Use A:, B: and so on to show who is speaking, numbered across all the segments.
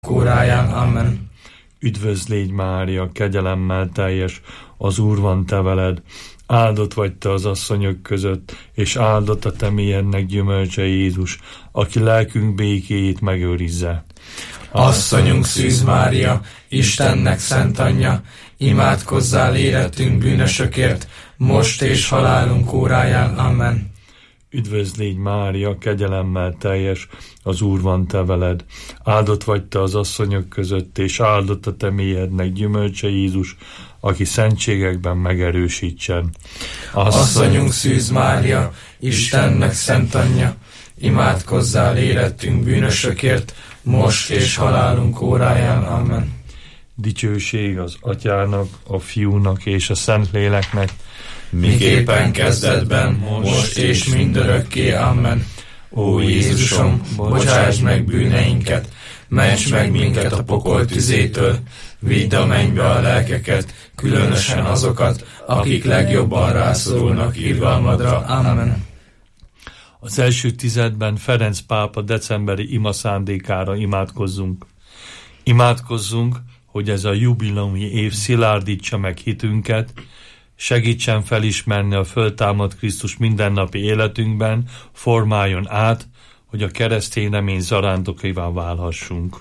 A: kóráján. Amen.
B: Üdvözl légy Mária, kegyelemmel teljes, az Úr van te veled. Áldott vagy te az asszonyok között, és áldott a te méhednek gyümölcse Jézus, aki lelkünk békéjét megőrizze.
A: Asszonyunk Szűz Mária, Istennek szent anyja, imádkozzál érettünk bűnösökért, most és halálunk óráján. Amen.
B: Üdvözl légy Mária, kegyelemmel teljes, az Úr van te veled. Áldott vagy te az asszonyok között, és áldott a te méhednek gyümölcse Jézus, aki szentségekben megerősítsen.
A: Asszonyunk Szűz Mária, Istennek szent anyja, imádkozzál érettünk bűnösökért, most és halálunk óráján. Amen.
B: Dicsőség az Atyának, a Fiúnak és a Szentléleknek,
A: miképpen kezdetben, most és mindörökké. Amen. Ó Jézusom, bocsásd meg bűneinket, ments meg minket a pokol tüzétől, vidd a mennybe a lelkeket, különösen azokat, akik legjobban rászorulnak irgalmadra. Amen.
B: Az első tizedben Ferenc pápa decemberi imaszándékára imádkozzunk. Imádkozzunk, hogy ez a jubileumi év szilárdítsa meg hitünket, segítsen felismerni a föltámadt Krisztus mindennapi életünkben, formáljon át, hogy a keresztény remény zarándokaival válhassunk.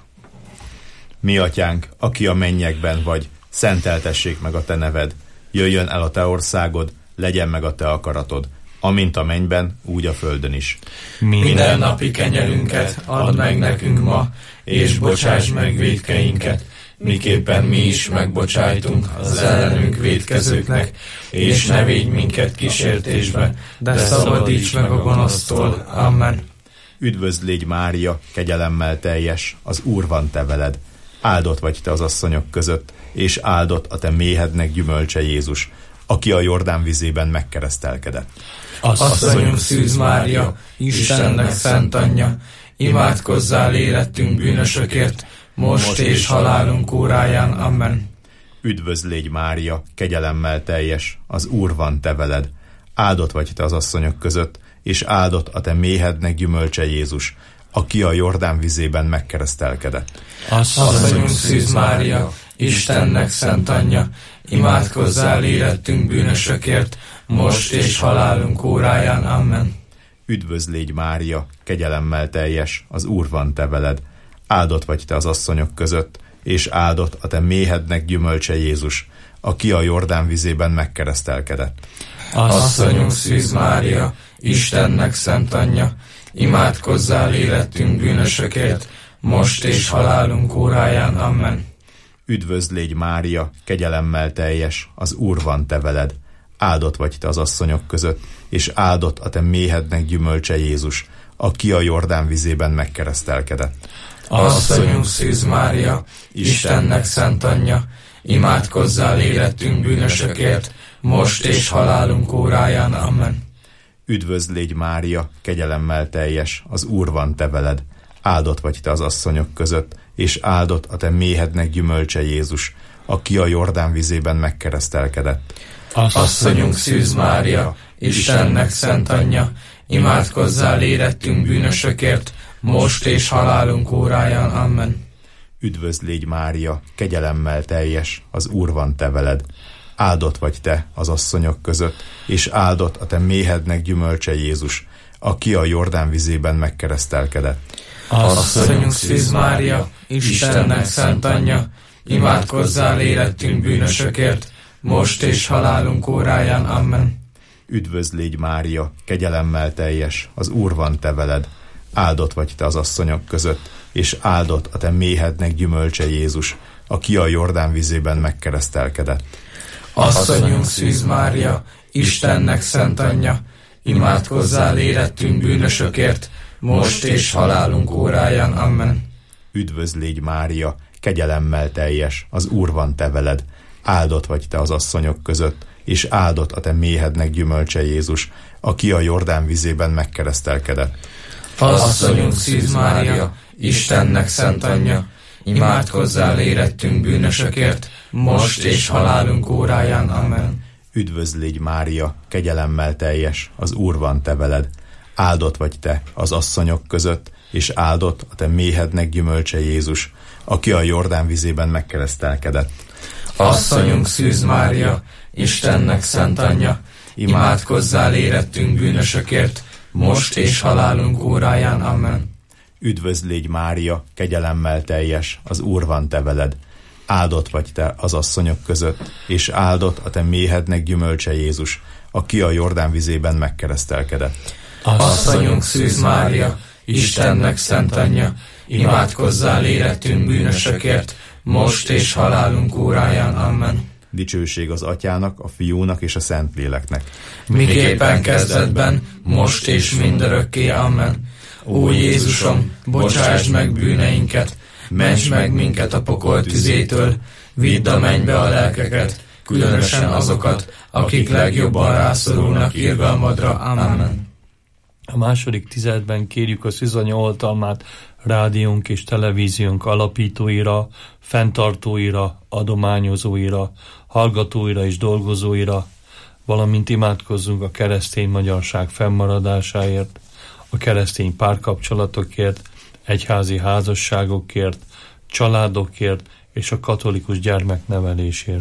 C: Mi atyánk, aki a mennyekben vagy, szenteltessék meg a te neved, jöjjön el a te országod, legyen meg a te akaratod, amint a mennyben, úgy a földön is.
A: Minden napi kenyerünket add meg nekünk ma, és bocsáss meg vétkeinket, miképpen mi is megbocsájtunk az ellenünk vétkezőknek, és ne védj minket kísértésbe, de szabadíts meg a gonosztól. Amen.
C: Üdvözl légy Mária, kegyelemmel teljes, az Úr van te veled. Áldott vagy te az asszonyok között, és áldott a te méhednek gyümölcse Jézus, aki a Jordán vizében megkeresztelkedett.
A: Asszonyunk Szűz Mária, Istennek szent anyja, imádkozzál érettünk bűnösökért, most és halálunk óráján. Amen.
C: Üdvözl légy Mária, kegyelemmel teljes, az Úr van te veled. Áldott vagy te az asszonyok között, és áldott a te méhednek gyümölcse Jézus, aki a Jordán vizében megkeresztelkedett.
A: Asszonyunk Szűz Mária, Istennek szent anyja, imádkozzál érettünk bűnösökért, most és halálunk óráján. Amen.
C: Üdvözl légy Mária, kegyelemmel teljes, az Úr van te veled. Áldott vagy te az asszonyok között, és áldott a te méhednek gyümölcse Jézus, aki a Jordán vizében megkeresztelkedett.
A: Asszonyunk Szűz Mária, Istennek szent anyja, imádkozzál érettünk bűnösökért, most és halálunk óráján. Amen.
C: Üdvözl légy Mária, kegyelemmel teljes, az Úr van te veled. Áldott vagy te az asszonyok között, és áldott a te méhednek gyümölcse Jézus, aki a Jordán vizében megkeresztelkedett.
A: Asszonyunk Szűz Mária, Istennek szent anyja, imádkozzál érettünk bűnösökért, most és halálunk óráján. Amen.
C: Üdvözl légy Mária, kegyelemmel teljes, az Úr van te veled. Áldott vagy te az asszonyok között, és áldott a te méhednek gyümölcse Jézus, aki a Jordán vizében megkeresztelkedett.
A: Asszonyunk Szűz Mária, Istennek szent anyja, imádkozzál érettünk bűnösökért, most és halálunk óráján. Amen.
C: Üdvözl légy Mária, kegyelemmel teljes, az Úr van te veled. Áldott vagy te az asszonyok között, és áldott a te méhednek gyümölcse Jézus, aki a Jordán vizében megkeresztelkedett.
A: Asszonyunk Szűz Mária, Istennek szent anyja, imádkozzál érettünk bűnösökért, most és halálunk óráján. Amen.
C: Üdvözl légy Mária, kegyelemmel teljes, az Úr van te veled. Áldott vagy te az asszonyok között, és áldott a te méhednek gyümölcse Jézus, aki a Jordán vizében megkeresztelkedett.
A: Asszonyunk Szűz Mária, Istennek szent anyja, imádkozzál érettünk bűnösökért, most és halálunk óráján. Amen.
C: Üdvözl légy Mária, kegyelemmel teljes, az Úr van te veled. Áldott vagy te az asszonyok között, és áldott a te méhednek gyümölcse Jézus, aki a Jordán vizében megkeresztelkedett.
A: Asszonyunk Szűz Mária, Istennek szent anyja, imádkozzál érettünk bűnösökért, most és halálunk óráján. Amen.
C: Üdvözl légy Mária, kegyelemmel teljes, az Úr van te veled. Áldott vagy te az asszonyok között, és áldott a te méhednek gyümölcse Jézus, aki a Jordán vizében megkeresztelkedett.
A: Asszonyunk Szűz Mária, Istennek szent anyja, imádkozzál érettünk bűnösökért, most és halálunk óráján. Amen.
C: Üdvözl légy Mária, kegyelemmel teljes, az Úr van te veled. Áldott vagy te az asszonyok között, és áldott a te méhednek gyümölcse Jézus, aki a Jordán vizében megkeresztelkedett.
A: Asszonyunk Szűz Mária, Istennek szent anyja, imádkozzál érettünk bűnösökért, most és halálunk óráján. Amen.
C: Dicsőség az Atyának, a Fiúnak és a Szentléleknek.
A: Miképpen kezdetben, most és mindörökké. Amen. Ó Jézusom, bocsásd meg bűneinket, ments meg minket a pokol tüzétől, vidd a mennybe a lelkeket, különösen azokat, akik legjobban rászorulnak irgalmadra. Amen.
B: A második tizedben kérjük a szűzanya oltalmát rádiónk és televíziónk alapítóira, fenntartóira, adományozóira, hallgatóira és dolgozóira, valamint imádkozzunk a keresztény magyarság fennmaradásáért, a keresztény párkapcsolatokért, egyházi házasságokért, családokért és a katolikus gyermeknevelésért.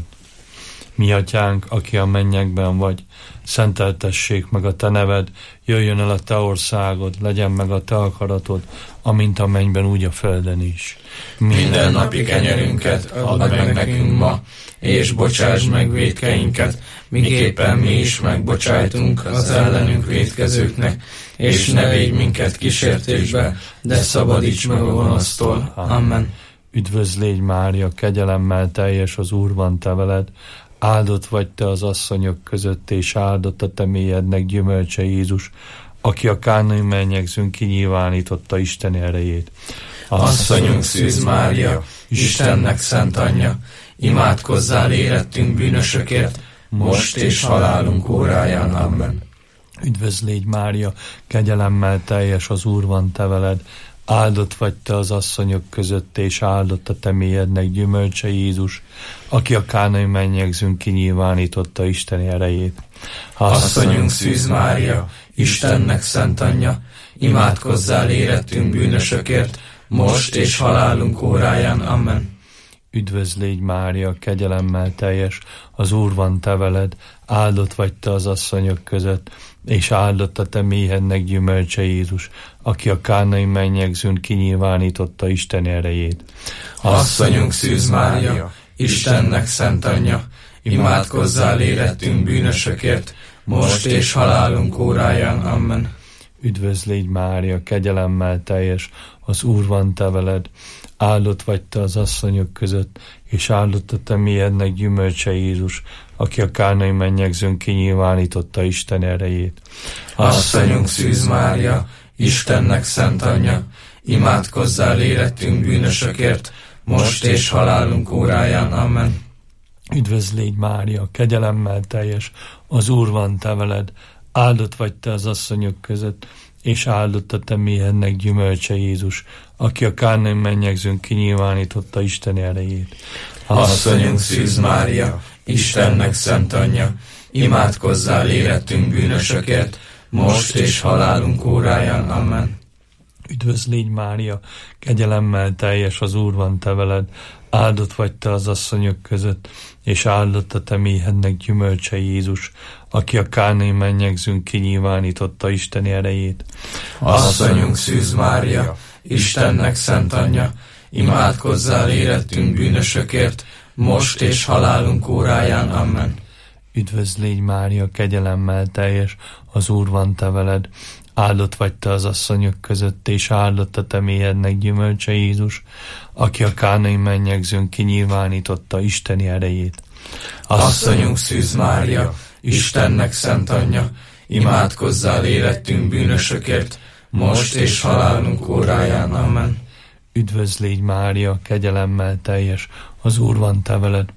B: Mi atyánk, aki a mennyekben vagy, szenteltessék meg a te neved, jöjjön el a te országod, legyen meg a te akaratod, amint a mennyben, úgy a földön is.
A: Minden napi kenyerünket add meg nekünk ma, és bocsáss meg vétkeinket, miképpen mi is megbocsájtunk az ellenünk vétkezőknek, és ne védj minket kísértésbe, de szabadíts meg a gonosztól. Amen.
B: Üdvözl légy Mária, kegyelemmel teljes, az Úr van te veled, áldott vagy te az asszonyok között, és áldott a te mélyednek gyümölcse Jézus, aki a kánai mennyegzőn kinyilvánította Isten erejét.
A: Asszonyunk Szűz Mária, Istennek szent anyja, imádkozzál érettünk bűnösökért, most és halálunk óráján. Amen.
B: Üdvözl légy Mária, kegyelemmel teljes, az Úr van te veled, áldott vagy te az asszonyok között, és áldott a te mélyednek gyümölcse Jézus, aki a kánai mennyegzőn kinyilvánította Isten erejét.
A: Asszonyunk Szűz Mária, Istennek szent anyja, imádkozzál érettünk bűnösökért, most és halálunk óráján. Amen.
B: Üdvözl légy Mária, kegyelemmel teljes, az Úr van te veled, áldott vagy te az asszonyok között, és áldott a te méhednek gyümölcse Jézus, aki a kánai mennyegzőn kinyilvánította Isten erejét.
A: Asszonyunk Szűz Mária, Istennek szent anyja, imádkozzál érettünk bűnösökért, most és halálunk óráján. Amen.
B: Üdvözl légy Mária, kegyelemmel teljes, az Úr van te veled, áldott vagy te az asszonyok között, és áldott a te méhednek gyümölcse Jézus, aki a kánai mennyegzőn kinyilvánította Isten erejét.
A: Asszonyunk Szűz Mária, Istennek szent anyja, imádkozzál érettünk bűnösökért, most és halálunk óráján. Amen.
B: Üdvözl légy Mária, kegyelemmel teljes, az Úr van te veled, áldott vagy te az asszonyok között, és áldott a te méhednek gyümölcse Jézus, aki a kánai mennyegzőn kinyilvánította Isten erejét.
A: Asszonyunk Szűz Mária, Istennek szent anyja, imádkozzál érettünk bűnösökért, most és halálunk óráján. Amen.
B: Üdvözl légy Mária, kegyelemmel teljes, az Úr van te veled, áldott vagy te az asszonyok között, és áldott a te méhednek gyümölcse Jézus, aki a kánai mennyegzőn kinyilvánította Isten erejét.
A: Asszonyunk Szűz Mária, Istennek szent anyja, imádkozzál érettünk bűnösökért, most és halálunk óráján. Amen.
B: Üdvözl légy Mária, kegyelemmel teljes, az Úr van te veled, áldott vagy te az asszonyok között, és áldott a te méhednek gyümölcse Jézus, aki a kánai mennyegzőn kinyilvánította Isten erejét.
A: Asszonyunk Szűz Mária, Istennek szent anyja, imádkozzál érettünk bűnösökért, most és halálunk óráján. Amen.
B: Üdvözl légy Mária, kegyelemmel teljes, az Úr van te veled,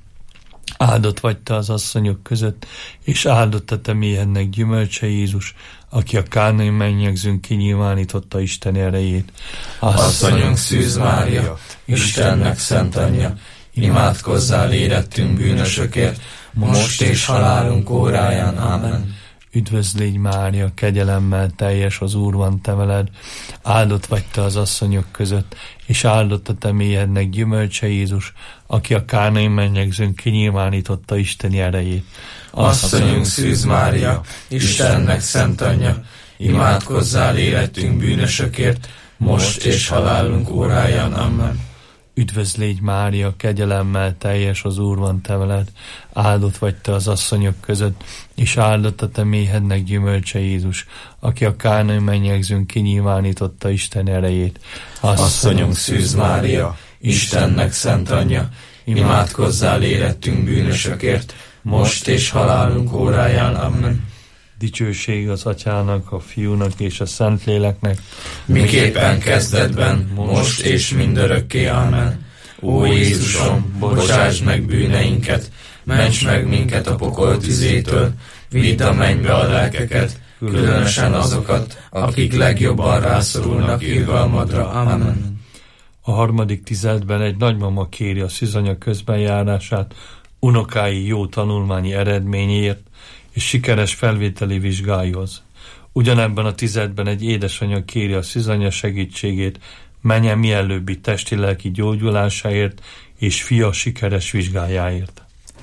B: áldott vagy te az asszonyok között, és áldott a te méhednek gyümölcse Jézus, aki a kánai mennyegzőn kinyilvánította Isten erejét.
A: Asszonyunk Szűz Mária, Istennek szent anyja, imádkozzál érettünk bűnösökért, most és halálunk óráján. Amen.
B: Üdvözl légy Mária, kegyelemmel teljes, az Úr van te veled, áldott vagy te az asszonyok között, és áldott a te méhednek gyümölcse Jézus, aki a kánai mennyegzőn kinyilvánította Isteni erejét.
A: Asszonyunk Szűz Mária, Istennek szent anyja, imádkozzál életünk bűnösökért, most és halálunk óráján. Amen.
B: Üdvözl légy Mária, kegyelemmel teljes, az Úr van te veled, áldott vagy te az asszonyok között, és áldott a te méhednek gyümölcse Jézus, aki a kánai mennyegzőn kinyilvánította Isten erejét.
A: Asszonyunk Szűz Mária, Istennek szent anyja, imádkozzál érettünk bűnösökért, most és halálunk óráján. Amen.
B: Dicsőség az Atyának, a Fiúnak és a Szentléleknek,
A: miképpen kezdetben, most és mindörökké. Amen. Ó Jézusom, bocsásd meg bűneinket, ments meg minket a pokol tüzétől, vidd a mennybe a lelkeket, különösen azokat, akik legjobban rászorulnak irgalmadra. Amen.
B: A harmadik tizedben egy nagymama kéri a szűzanya közbenjárását unokái jó tanulmányi eredményéért és sikeres felvételi vizsgáihoz. Ugyanebben a tizedben egy édesanyja kéri a szűzanya segítségét menye mielőbbi testi-lelki gyógyulásáért és fia sikeres vizsgájáért.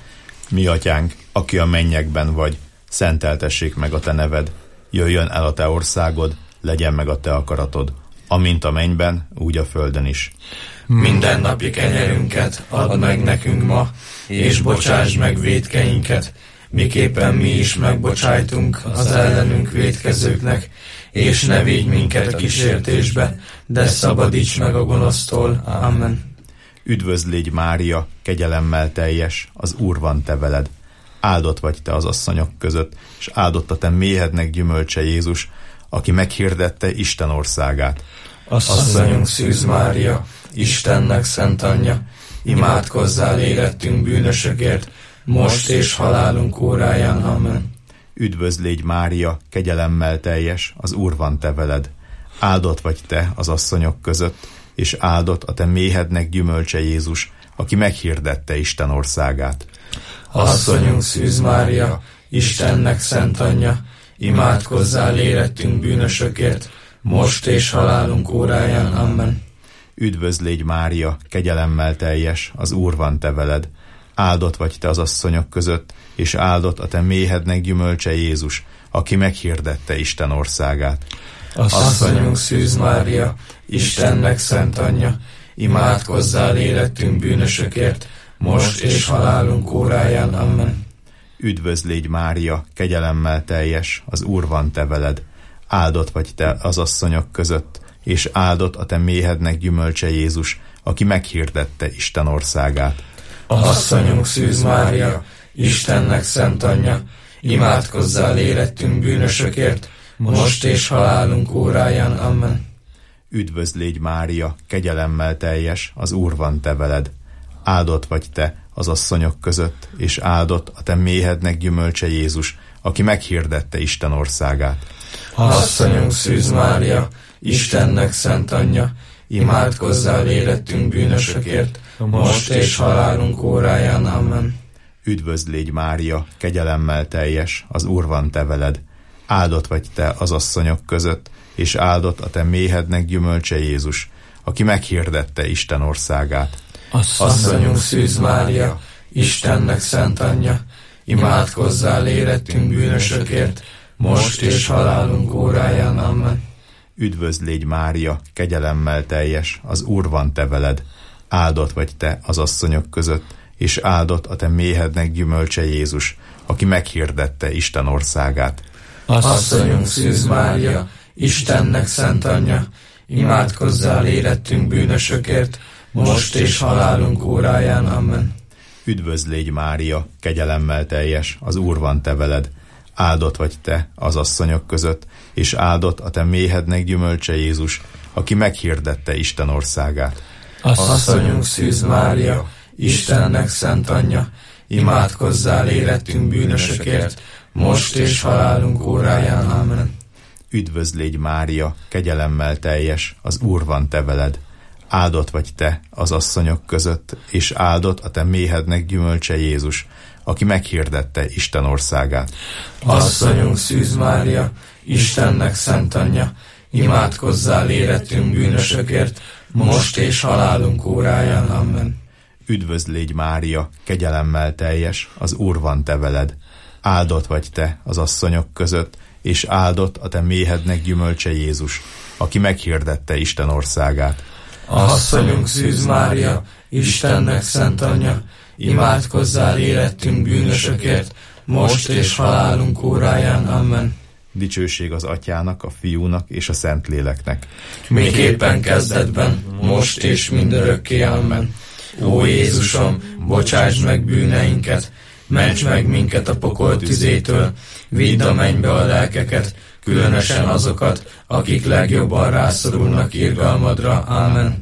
C: Mi atyánk, aki a mennyekben vagy, szenteltessék meg a te neved, jöjjön el a te országod, legyen meg a te akaratod, amint a mennyben, úgy a földön is.
A: Mindennapi kenyerünket add meg nekünk ma, és bocsásd meg vétkeinket, miképpen mi is megbocsájtunk az ellenünk vétkezőknek, és ne vigy minket a kísértésbe, de szabadíts meg a gonosztól. Amen.
C: Üdvözl légy Mária, kegyelemmel teljes, az Úr van te veled. Áldott vagy te az asszonyok között, és áldott a te méhednek gyümölcse Jézus, aki meghirdette Isten országát.
A: Asszonyunk Szűz Mária, Istennek szent anyja, imádkozzál érettünk bűnösökért, most és halálunk óráján. Amen.
C: Üdvözl légy Mária, kegyelemmel teljes, az Úr van te veled. Áldott vagy te az asszonyok között, és áldott a te méhednek gyümölcse Jézus, aki meghirdette Isten országát.
A: Asszonyunk Szűz Mária, Istennek szent anyja, imádkozzál érettünk bűnösökért, most és halálunk óráján. Amen.
C: Üdvözl légy Mária, kegyelemmel teljes, az Úr van te veled. Áldott vagy te az asszonyok között, és áldott a te méhednek gyümölcse Jézus, aki meghirdette Isten országát.
A: Asszonyunk Szűz Mária, Istennek szent anyja, imádkozzál érettünk bűnösökért, most és halálunk óráján. Amen.
C: Üdvözl légy Mária, kegyelemmel teljes, az Úr van te veled. Áldott vagy te az asszonyok között, és áldott a te méhednek gyümölcse Jézus, aki meghirdette Isten országát.
A: Asszonyunk Szűz Mária, Istennek szent anyja, imádkozzál érettünk bűnösökért, most és halálunk óráján. Amen.
C: Üdvözl légy Mária, kegyelemmel teljes, az Úr van te veled. Áldott vagy te az asszonyok között, és áldott a te méhednek gyümölcse Jézus, aki meghirdette Isten országát.
A: Asszonyunk Szűz Mária, Istennek szent anyja, imádkozzál érettünk bűnösökért, most és halálunk óráján. Amen.
C: Üdvözl légy Mária, kegyelemmel teljes, az Úr van te veled. Áldott vagy te az asszonyok között, és áldott a te méhednek gyümölcse Jézus, aki meghirdette Isten országát.
A: Asszonyunk Szűz Mária, Istennek szent anyja, imádkozzál érettünk bűnösökért, most és halálunk óráján. Amen.
C: Üdvözl légy Mária, kegyelemmel teljes, az Úr van te veled. Áldott vagy te az asszonyok között, és áldott a te méhednek gyümölcse Jézus, aki meghirdette Isten országát.
A: Asszonyunk Szűz Mária, Istennek szent anyja, imádkozzál érettünk bűnösökért, most és halálunk óráján. Amen.
C: Üdvözl légy Mária, kegyelemmel teljes, az Úr van te veled. Áldott vagy te az asszonyok között, és áldott a te méhednek gyümölcse Jézus, aki meghirdette Isten országát.
A: Asszonyunk Szűz Mária, Istennek szent anyja, imádkozzál érettünk bűnösökért, most és halálunk óráján. Amen.
C: Üdvözl légy Mária, kegyelemmel teljes, az Úr van te veled. Áldott vagy te az asszonyok között, és áldott a te méhednek gyümölcse Jézus, aki meghirdette Isten országát.
A: Asszonyunk Szűz Mária, Istennek szent anyja, imádkozzál érettünk bűnösökért, most és halálunk óráján. Amen.
C: Üdvözl légy Mária, kegyelemmel teljes, az Úr van te veled. Áldott vagy te az asszonyok között, és áldott a te méhednek gyümölcse Jézus, aki meghirdette Isten országát.
A: Asszonyunk Szűz Mária, Istennek szent anyja, imádkozzál érettünk bűnösökért, most és halálunk óráján. Amen.
C: Dicsőség az Atyának, a Fiúnak és a Szentléleknek.
A: Miképpen kezdetben, most és mindörökké. Amen. Ó Jézusom, bocsásd meg bűneinket, ments meg minket a pokol tüzétől, vidd a mennybe a lelkeket, különösen azokat, akik legjobban rászorulnak irgalmadra. Amen.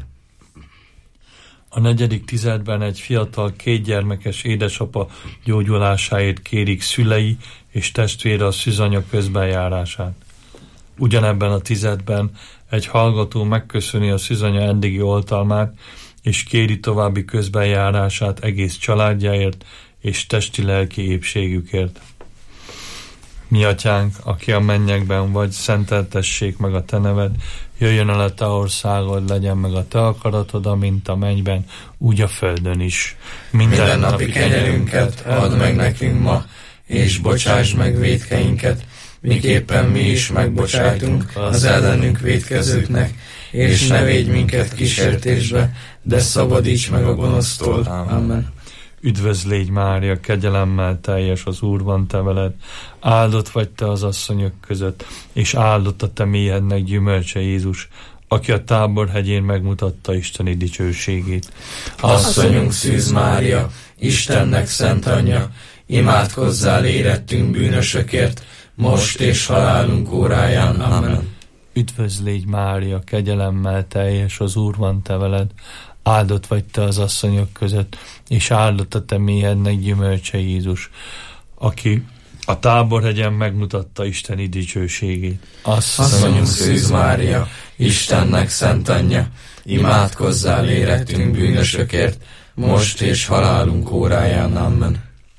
B: A 4. tizedben egy fiatal 2 gyermekes édesapa gyógyulásáért kérik szülei és testvére a szűzanya közbenjárását. Ugyanebben a tizedben egy hallgató megköszöni a szűzanya eddigi oltalmát, és kéri további közbenjárását egész családjáért és testi-lelki épségükért. Mi atyánk, aki a mennyekben vagy, szenteltessék meg a te neved, jöjjön el a te országod, legyen meg a te akaratod, amint a mennyben, úgy a földön is.
A: Minden napi kenyerünket add meg nekünk ma, és bocsáss meg vétkeinket, miképpen mi is megbocsájtunk az ellenünk vétkezőknek, és ne védj minket kísértésbe, de szabadíts meg a gonosztól. Amen.
B: Üdvözl légy Mária, kegyelemmel teljes, az Úr van te veled. Áldott vagy te az asszonyok között, és áldott a te méhednek gyümölcse Jézus, aki a Tábor hegyén megmutatta isteni dicsőségét.
A: Asszonyunk Szűz Mária, Istennek szent anyja, imádkozzál érettünk bűnösökért, most és halálunk óráján. Amen.
B: Üdvözl légy Mária, kegyelemmel teljes, az Úr van te veled. Áldott vagy te az asszonyok között, és áldott a te méhednek gyümölcse Jézus, aki a Táborhegyen megmutatta isteni dicsőségét.
A: Asszonyunk Szűz Mária, Istennek szent anyja, imádkozzál érettünk bűnösökért, most és halálunk óráján. Amen.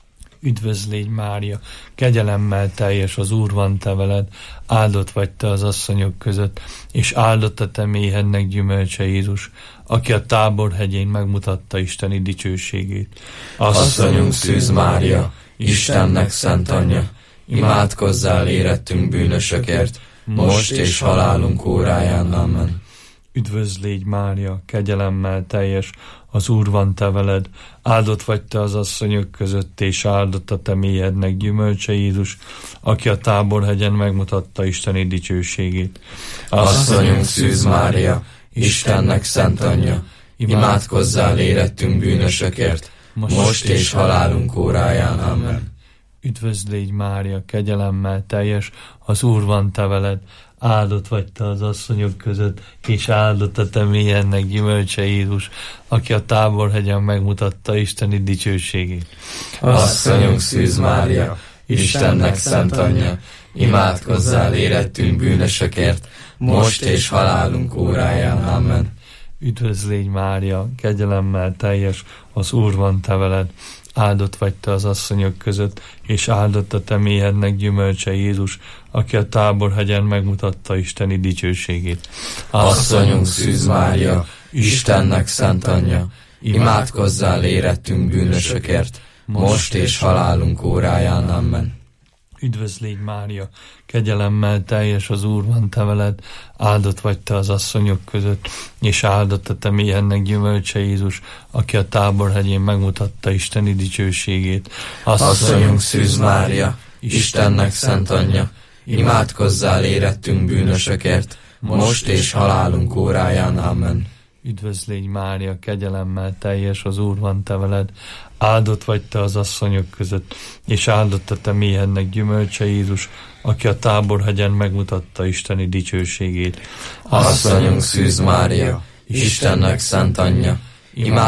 B: Üdvözl légy Mária, kegyelemmel teljes, az Úr van te veled, áldott vagy te az asszonyok között, és áldott a te méhednek gyümölcse Jézus, aki a Táborhegyén megmutatta isteni dicsőségét.
A: Asszonyunk Szűz Mária, Istennek szent anyja, imádkozzál érettünk bűnösökért, most és halálunk óráján. Amen.
B: Üdvözl légy Mária, kegyelemmel teljes, az Úr van te veled, áldott vagy te az asszonyok között, és áldott a te méhednek gyümölcse Jézus, aki a Táborhegyen megmutatta isteni dicsőségét.
A: Asszonyunk Szűz Mária, Istennek szent anyja, imádkozzál érettünk bűnösökért, most és halálunk óráján. Amen.
B: Üdvözl légy Mária, kegyelemmel teljes, az Úr van te veled, áldott vagy te az asszonyok között, és áldott a te méhednek gyümölcse Jézus, aki a Táborhegyen megmutatta isteni dicsőségét.
A: Asszonyunk Szűz Mária, Istennek szent anyja, imádkozzál érettünk bűnösökért, most és halálunk óráján. Amen.
B: Üdvözl légy Mária, kegyelemmel teljes, az Úr van te veled, áldott vagy te az asszonyok között, és áldott a te méhednek gyümölcse Jézus, aki a Táborhegyen megmutatta isteni dicsőségét.
A: Asszonyunk Szűz Mária, Istennek szent anyja, imádkozzál érettünk bűnösökért, most és halálunk óráján. Amen.
B: Üdvözl légy Mária, kegyelemmel teljes, az Úr van te veled, áldott vagy te az asszonyok között, és áldott a te méhednek gyümölcse Jézus, aki a Táborhegyén megmutatta isteni dicsőségét.
A: Asszonyunk Szűz Mária, Istennek szent anyja, imádkozzál érettünk bűnösökért, most és halálunk óráján. Amen.
B: Üdvözl légy Mária, kegyelemmel teljes, az Úr van te veled, áldott vagy te az asszonyok között, és áldott a te méhednek gyümölcse Jézus, aki a Táborhegyen megmutatta isteni dicsőségét.
A: Asszonyunk Szűz Mária, Istennek szent anyja,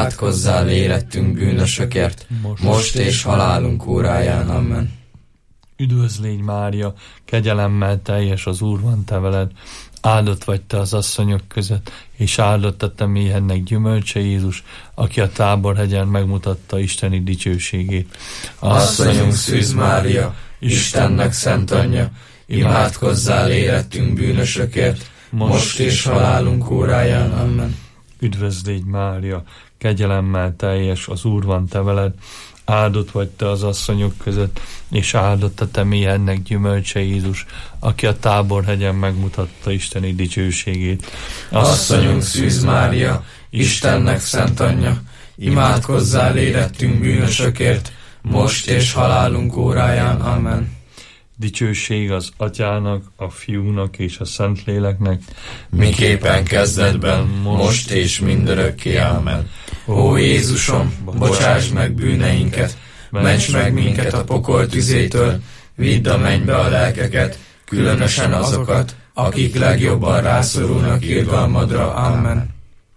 A: imádkozzál érettünk bűnösökért, most és halálunk óráján. Amen.
B: Üdvözl légy Mária, kegyelemmel teljes, az Úr van te veled, áldott vagy te az asszonyok között, és áldott a te méhednek gyümölcse Jézus, aki a Táborhegyen megmutatta isteni dicsőségét.
A: Asszonyunk Szűz Mária, Istennek szent anyja, imádkozzál érettünk bűnösökért, most és halálunk óráján. Amen.
B: Üdvözl légy Mária, kegyelemmel teljes, az Úr van te veled, áldott vagy te az asszonyok között, és áldott a te méhednek gyümölcse Jézus, aki a Táborhegyen megmutatta isteni dicsőségét.
A: Asszonyunk Szűz Mária, Istennek szent anyja, imádkozzál érettünk bűnösökért, most és halálunk óráján. Amen.
B: Dicsőség az Atyának, a Fiúnak és a Szentléleknek,
A: miképpen kezdetben, most és mindörökké. Amen. Ó Jézusom, bocsáss meg bűneinket, ments meg minket a pokol tüzétől, vidd a mennybe a lelkeket, különösen azokat, akik legjobban rászorulnak irgalmadra. Amen.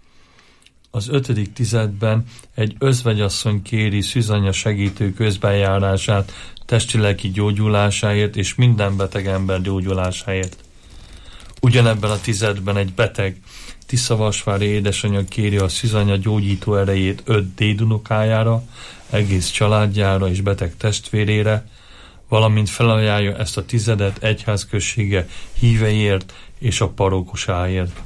B: Az 5. tizedben egy özvegyasszony kéri Szűzanya segítő közbenjárását testi-lelki gyógyulásáért és minden beteg ember gyógyulásáért. Ugyanebben a tizedben egy beteg, Tiszavasvári édesanyja kéri a Szűzanya gyógyító erejét 5 dédunokájára, egész családjára és beteg testvérére, valamint felajánlja ezt a tizedet egyházközsége híveiért és a parókusáért.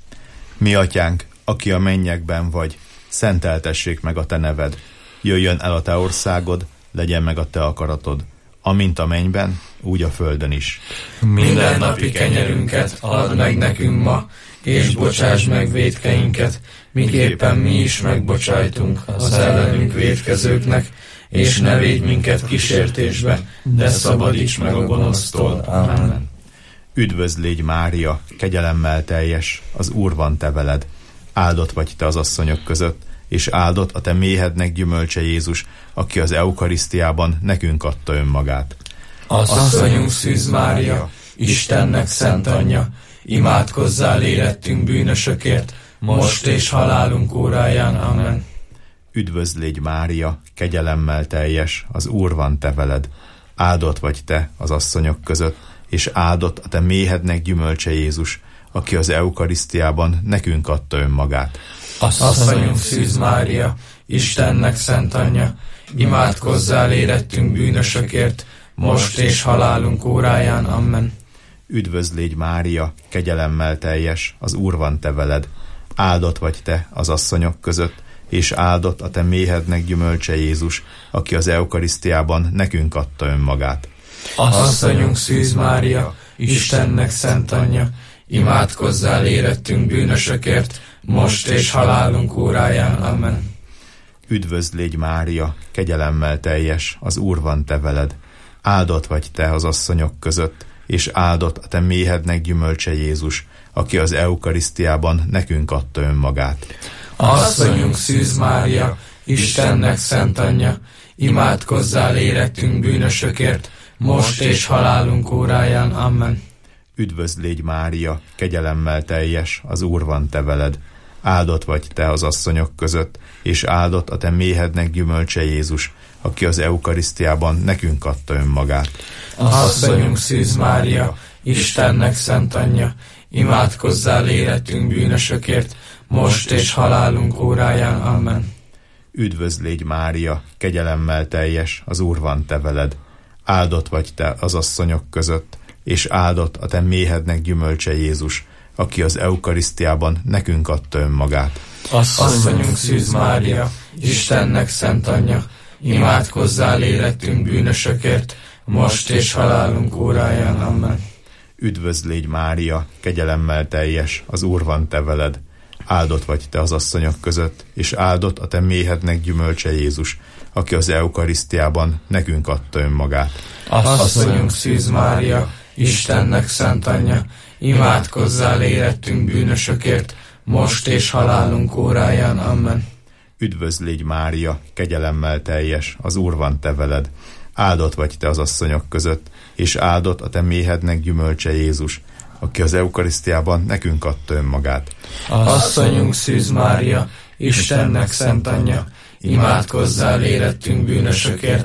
C: Mi atyánk, aki a mennyekben vagy, szenteltessék meg a te neved. Jöjjön el a te országod, legyen meg a te akaratod, amint a mennyben, úgy a földön is.
A: Minden napi kenyerünket add meg nekünk ma, és bocsáss meg vétkeinket, miképpen mi is megbocsájtunk az ellenünk vétkezőknek, és ne védj minket kísértésbe, de szabadíts meg a gonosztól. Amen.
C: Üdvözl légy Mária, kegyelemmel teljes, az Úr van te veled, áldott vagy te az asszonyok között, és áldott a te méhednek gyümölcse Jézus, aki az eukarisztiában nekünk adta önmagát.
A: Asszonyunk Szűz Mária, Istennek szent anyja, imádkozzál érettünk bűnösökért, most és halálunk óráján. Amen.
C: Üdvözl légy Mária, kegyelemmel teljes, az Úr van te veled, áldott vagy te az asszonyok között, és áldott a te méhednek gyümölcse Jézus, aki az eukarisztiában nekünk adta önmagát.
A: Asszonyunk Szűz Mária, Istennek szent anyja, imádkozzál érettünk bűnösökért, most és halálunk óráján. Amen.
C: Üdvözl légy Mária, kegyelemmel teljes, az Úr van te veled, áldott vagy te az asszonyok között, és áldott a te méhednek gyümölcse Jézus, aki az eukarisztiában nekünk adta önmagát.
A: Asszonyunk Szűz Mária, Istennek szent anyja, imádkozzál érettünk bűnösökért, most és halálunk óráján. Amen.
C: Üdvözl légy Mária, kegyelemmel teljes, az Úr van te veled, áldott vagy te az asszonyok között, és áldott a te méhednek gyümölcse Jézus, aki az eukarisztiában nekünk adta önmagát.
A: Asszonyunk Szűz Mária, Istennek szent anyja, imádkozzál érettünk bűnösökért, most és halálunk óráján. Amen.
C: Üdvözl légy Mária, kegyelemmel teljes, az Úr van te veled, áldott vagy te az asszonyok között, és áldott a te méhednek gyümölcse Jézus, aki az eukarisztiában nekünk adta önmagát.
A: Asszonyunk Szűz Mária, Istennek szent anyja, imádkozzál érettünk bűnösökért, most és halálunk óráján. Amen.
C: Üdvözl légy Mária, kegyelemmel teljes, az Úr van te veled, áldott vagy te az asszonyok között, és áldott a te méhednek gyümölcse Jézus, aki az eukarisztiában nekünk adta önmagát.
A: Asszonyunk Szűz Mária, Istennek szent anyja, imádkozzál érettünk bűnösökért, most és halálunk óráján. Amen.
C: Üdvözl légy Mária, kegyelemmel teljes, az Úr van te veled, áldott vagy te az asszonyok között, és áldott a te méhednek gyümölcse Jézus, aki az eukarisztiában nekünk adta önmagát.
A: Asszonyunk Szűz Mária, Istennek szent anyja, imádkozzál érettünk bűnösökért, most és halálunk óráján. Amen.
C: Üdvözl légy Mária, kegyelemmel teljes, az Úr van te veled, áldott vagy te az asszonyok között, és áldott a te méhednek gyümölcse Jézus, aki az eukarisztiában nekünk adta önmagát.
A: Asszonyunk Szűz Mária, Istennek szent anyja, imádkozzál érettünk bűnösökért,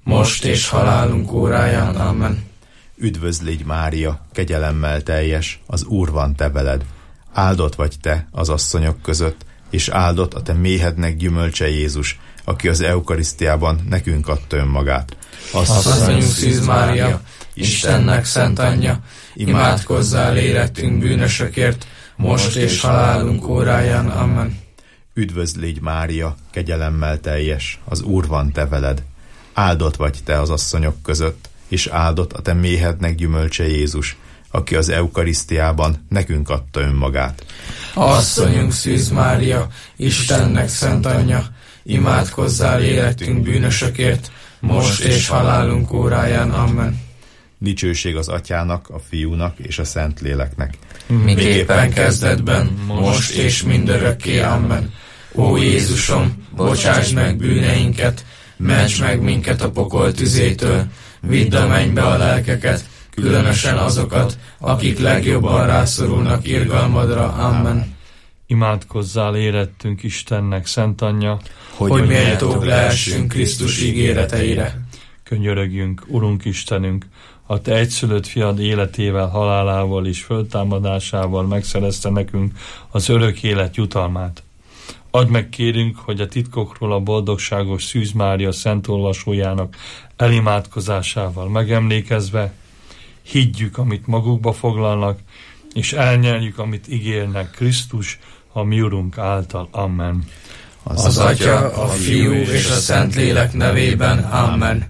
A: most és halálunk óráján. Amen.
C: Üdvözl légy Mária, kegyelemmel teljes, az Úr van te veled. Áldott vagy te az asszonyok között, és áldott a te méhednek gyümölcse Jézus, aki az eukarisztiában nekünk adta önmagát.
A: Asszonyunk Szűz Mária, Istennek szent anyja, imádkozzál érettünk bűnösökért, most és halálunk óráján. Amen.
C: Üdvözl légy Mária, kegyelemmel teljes, az Úr van te veled. Áldott vagy te az asszonyok között, és áldott a te méhednek gyümölcse Jézus, aki az eukarisztiában nekünk adta önmagát.
A: Asszonyunk Szűz Mária, Istennek szent anyja, imádkozzál érettünk bűnösökért, most és halálunk óráján. Amen.
C: Dicsőség az Atyának, a Fiúnak és a Szentléleknek.
A: Miképpen kezdetben, most és mindörökké. Amen. Ó Jézusom, bocsáss meg bűneinket, ments meg minket a pokol tüzétől, vidd a mennybe a lelkeket, különösen azokat, akik legjobban rászorulnak irgalmadra. Amen.
B: Imádkozzál érettünk Istennek szent anyja,
A: hogy méltók lehessünk Krisztus ígéreteire.
B: Könyörögjünk, Urunk Istenünk, a te egyszülött fiad életével, halálával és föltámadásával megszerezte nekünk az örök élet jutalmát. Add meg, kérünk, hogy a titkokról a boldogságos Szűz Mária szent olvasójának elimádkozásával megemlékezve higgyük, amit magukba foglalnak, és elnyeljük, amit ígérnek Krisztus, a mi Urunk által. Amen.
A: Az Atya, a Fiú és a Szentlélek nevében. Amen.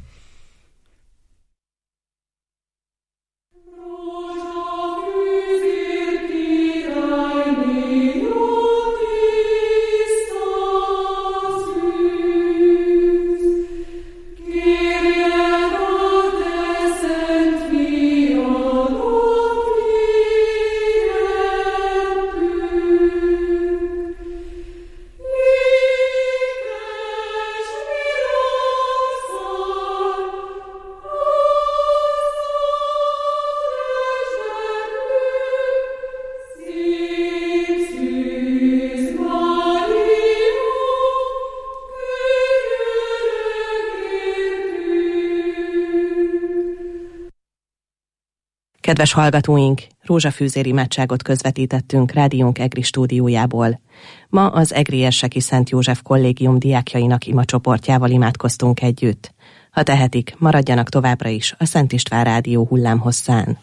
D: Kedves hallgatóink, rózsafűzér imádságot közvetítettünk rádiónk EGRI stúdiójából. Ma az EGRI Érseki Szent József Kollégium diákjainak imacsoportjával imádkoztunk együtt. Ha tehetik, maradjanak továbbra is a Szent István Rádió hullámhosszán.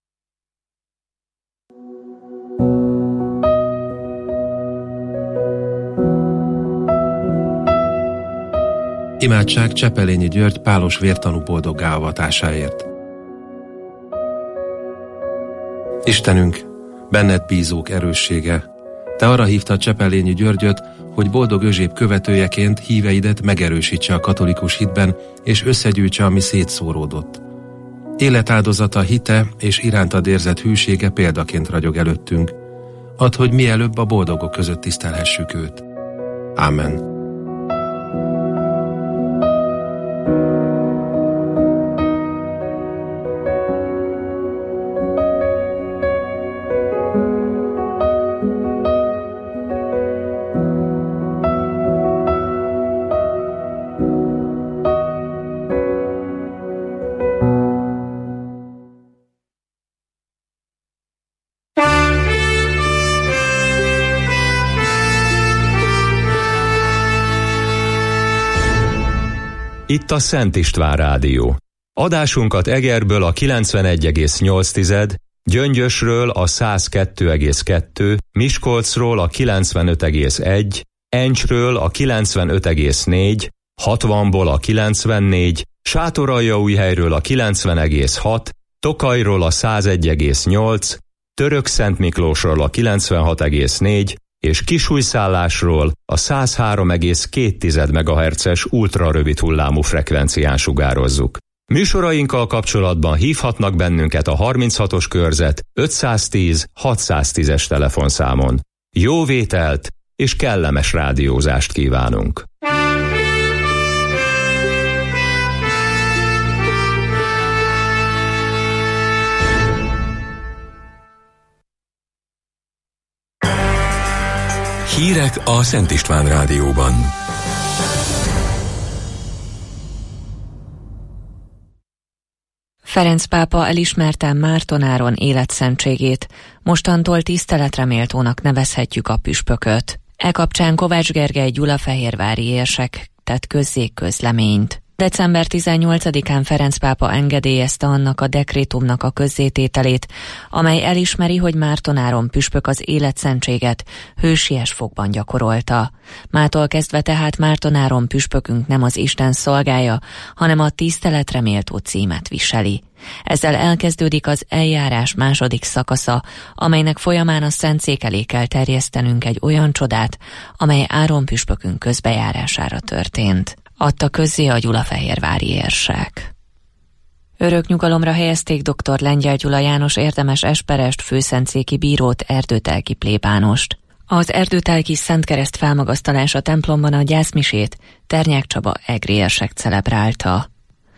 E: Imádság Csepelényi György pálos vértanú boldoggá avatásáért. Istenünk, benned bízók erőssége, te arra hívtad Csepelényi Györgyöt, hogy boldog Özséb követőjeként híveidet megerősítse a katolikus hitben, és összegyűjtse, ami szétszóródott. Életáldozata, hite és irántad érzett hűsége példaként ragyog előttünk. Add, hogy mielőbb a boldogok között tisztelhessük őt. Amen.
F: Itt a Szent István Rádió. Adásunkat Egerből a 91,8, Gyöngyösről a 102,2, Miskolcról a 95,1, Encsről a 95,4, 60-ból a 94, Sátoraljaújhelyről a 90,6, Tokajról a 101,8, Törökszentmiklósról a 96,4, és Kisújszállásról a 103,2 MHz-es ultrarövid hullámú frekvencián sugározzuk. Műsorainkkal kapcsolatban hívhatnak bennünket a 36-os körzet 510 610-es telefonszámon. Jó vételt és kellemes rádiózást kívánunk!
G: Hírek a Szent István Rádióban.
H: Ferenc pápa elismerte Márton Áron életszentségét, mostantól tiszteletre méltónak nevezhetjük a püspököt. E kapcsán Kovács Gergely gyulafehérvári érsek tett közzé közleményt. December 18-án Ferenc pápa engedélyezte annak a dekrétumnak a közzétételét, amely elismeri, hogy Márton Áron püspök az életszentséget hősies fogban gyakorolta. Mától kezdve tehát Márton Áron püspökünk nem az Isten szolgája, hanem a tiszteletre méltó címet viseli. Ezzel elkezdődik az eljárás második szakasza, amelynek folyamán a szentszék elé kell terjesztenünk egy olyan csodát, amely Áron püspökünk közbejárására történt. Adta közzé a gyulafehérvári érsek. Örök nyugalomra helyezték dr. Lengyel Gyula János érdemes esperest főszentszéki bírót, Erdőtelki plébánost. Az Erdőtelki Szentkereszt felmagasztalása templomban a gyászmisét Ternyák Csaba egri érsek celebrálta.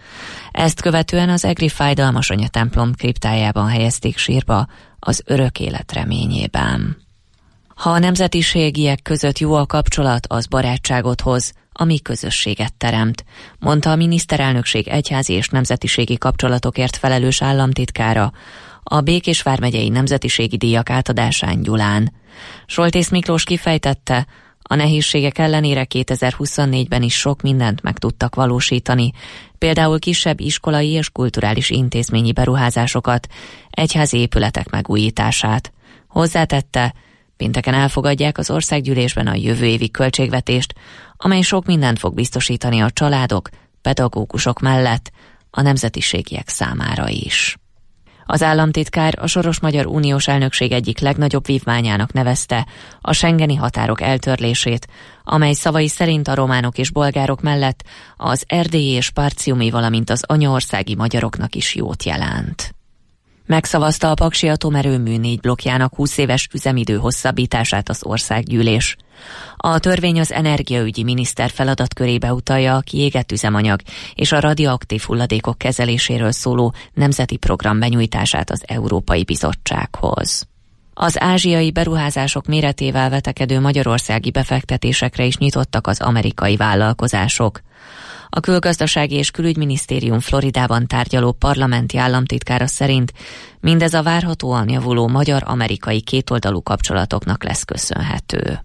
H: Ezt követően az egri Fájdalmas Anya templom kriptájában helyezték sírba az örök élet reményében. Ha a nemzetiségiek között jó a kapcsolat, az barátságot hoz, ami közösséget teremt, mondta a miniszterelnökség egyházi és nemzetiségi kapcsolatokért felelős államtitkára a Békés vármegyei nemzetiségi díjak átadásán Gyulán. Soltész Miklós kifejtette, a nehézségek ellenére 2024-ben is sok mindent meg tudtak valósítani, például kisebb iskolai és kulturális intézményi beruházásokat, egyházi épületek megújítását. Hozzátette, pénteken elfogadják az országgyűlésben a jövő évi költségvetést, amely sok mindent fog biztosítani a családok, pedagógusok mellett a nemzetiségiek számára is. Az államtitkár a Soros Magyar Uniós Elnökség egyik legnagyobb vívmányának nevezte a schengeni határok eltörlését, amely szavai szerint a románok és bolgárok mellett az erdélyi és parciumi, valamint az anyaországi magyaroknak is jót jelent. Megszavazta a paksi atomerőmű 4 blokkjának 20 éves üzemidő hosszabbítását az országgyűlés. A törvény az energiaügyi miniszter feladatkörébe utalja a kiégett üzemanyag és a radioaktív hulladékok kezeléséről szóló nemzeti program benyújtását az Európai Bizottsághoz. Az ázsiai beruházások méretével vetekedő magyarországi befektetésekre is nyitottak az amerikai vállalkozások. A Külgazdasági és Külügyminisztérium Floridában tárgyaló parlamenti államtitkára szerint mindez a várhatóan javuló magyar-amerikai kétoldalú kapcsolatoknak lesz köszönhető.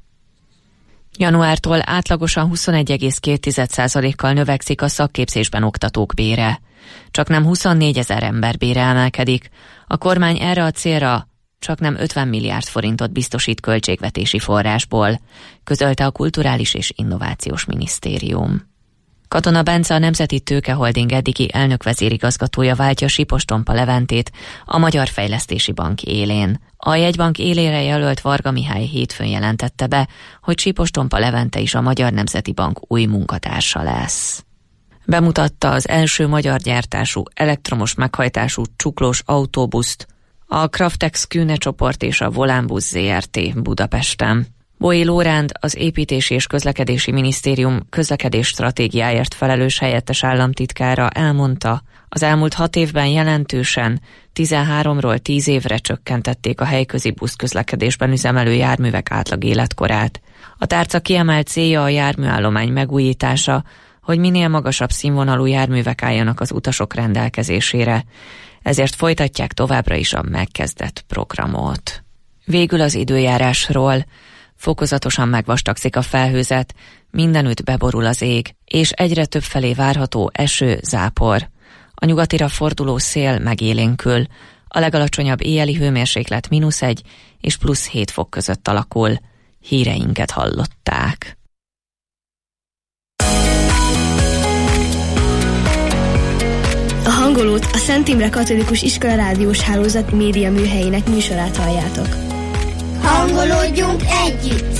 H: Januártól átlagosan 21,2%-kal növekszik a szakképzésben oktatók bére. Csaknem 24 000 ember bére emelkedik. A kormány erre a célra csaknem 50 milliárd forintot biztosít költségvetési forrásból, közölte a Kulturális és Innovációs Minisztérium. Katona Bence, a Nemzeti Tőke Holding eddigi elnök-vezérigazgatója váltja Sipos Tompa Leventét a Magyar Fejlesztési Bank élén. A jegybank élére jelölt Varga Mihály hétfőn jelentette be, hogy Sipos Tompa Levente is a Magyar Nemzeti Bank új munkatársa lesz. Bemutatta az első magyar gyártású elektromos meghajtású csuklós autóbuszt a Kraftex Kühne csoport és a Volánbusz Zrt. Budapesten. Boly Lóránd, az Építési és Közlekedési Minisztérium közlekedés stratégiáért felelős helyettes államtitkára elmondta, az elmúlt 6 évben jelentősen 13-ról 10 évre csökkentették a helyközi buszközlekedésben üzemelő járművek átlag életkorát. A tárca kiemelt célja a járműállomány megújítása, hogy minél magasabb színvonalú járművek álljanak az utasok rendelkezésére. Ezért folytatják továbbra is a megkezdett programot. Végül az időjárásról. Fokozatosan megvastagszik a felhőzet, mindenütt beborul az ég, és egyre több felé várható eső, zápor. A nyugatira forduló szél megélénkül, a legalacsonyabb éjjeli hőmérséklet -1 és +7 fok között alakul. Híreinket hallották.
I: A Hangolót, a Szent Imre Katolikus Iskola Rádiós Hálózat média műhelyének műsorát halljátok.
J: Hangolódjunk együtt!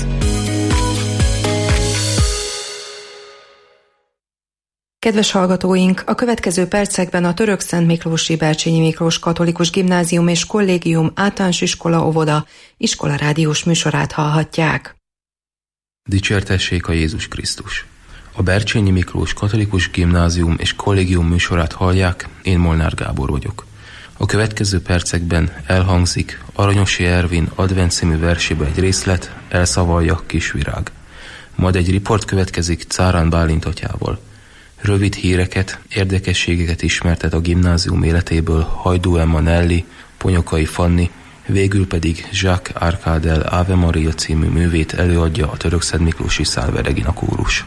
K: Kedves hallgatóink, a következő percekben a Törökszent Miklósi Bercsényi Miklós Katolikus Gimnázium és Kollégium általános iskola óvoda iskola rádiós műsorát hallhatják.
L: Dicsértessék a Jézus Krisztus! A Bercsényi Miklós Katolikus Gimnázium és Kollégium műsorát hallják, én Molnár Gábor vagyok. A következő percekben elhangzik Aranyosi Ervin Advent című verséből egy részlet, Elszavalja Kisvirág. Majd egy riport következik Cárán Bálint atyával. Rövid híreket, érdekességeket ismertet a gimnázium életéből Hajdú Emma Nelly, Ponyokai Fanni, végül pedig Jacques Arcadel Ave Maria című művét előadja a Törökszentmiklósi Salve Regina kórus.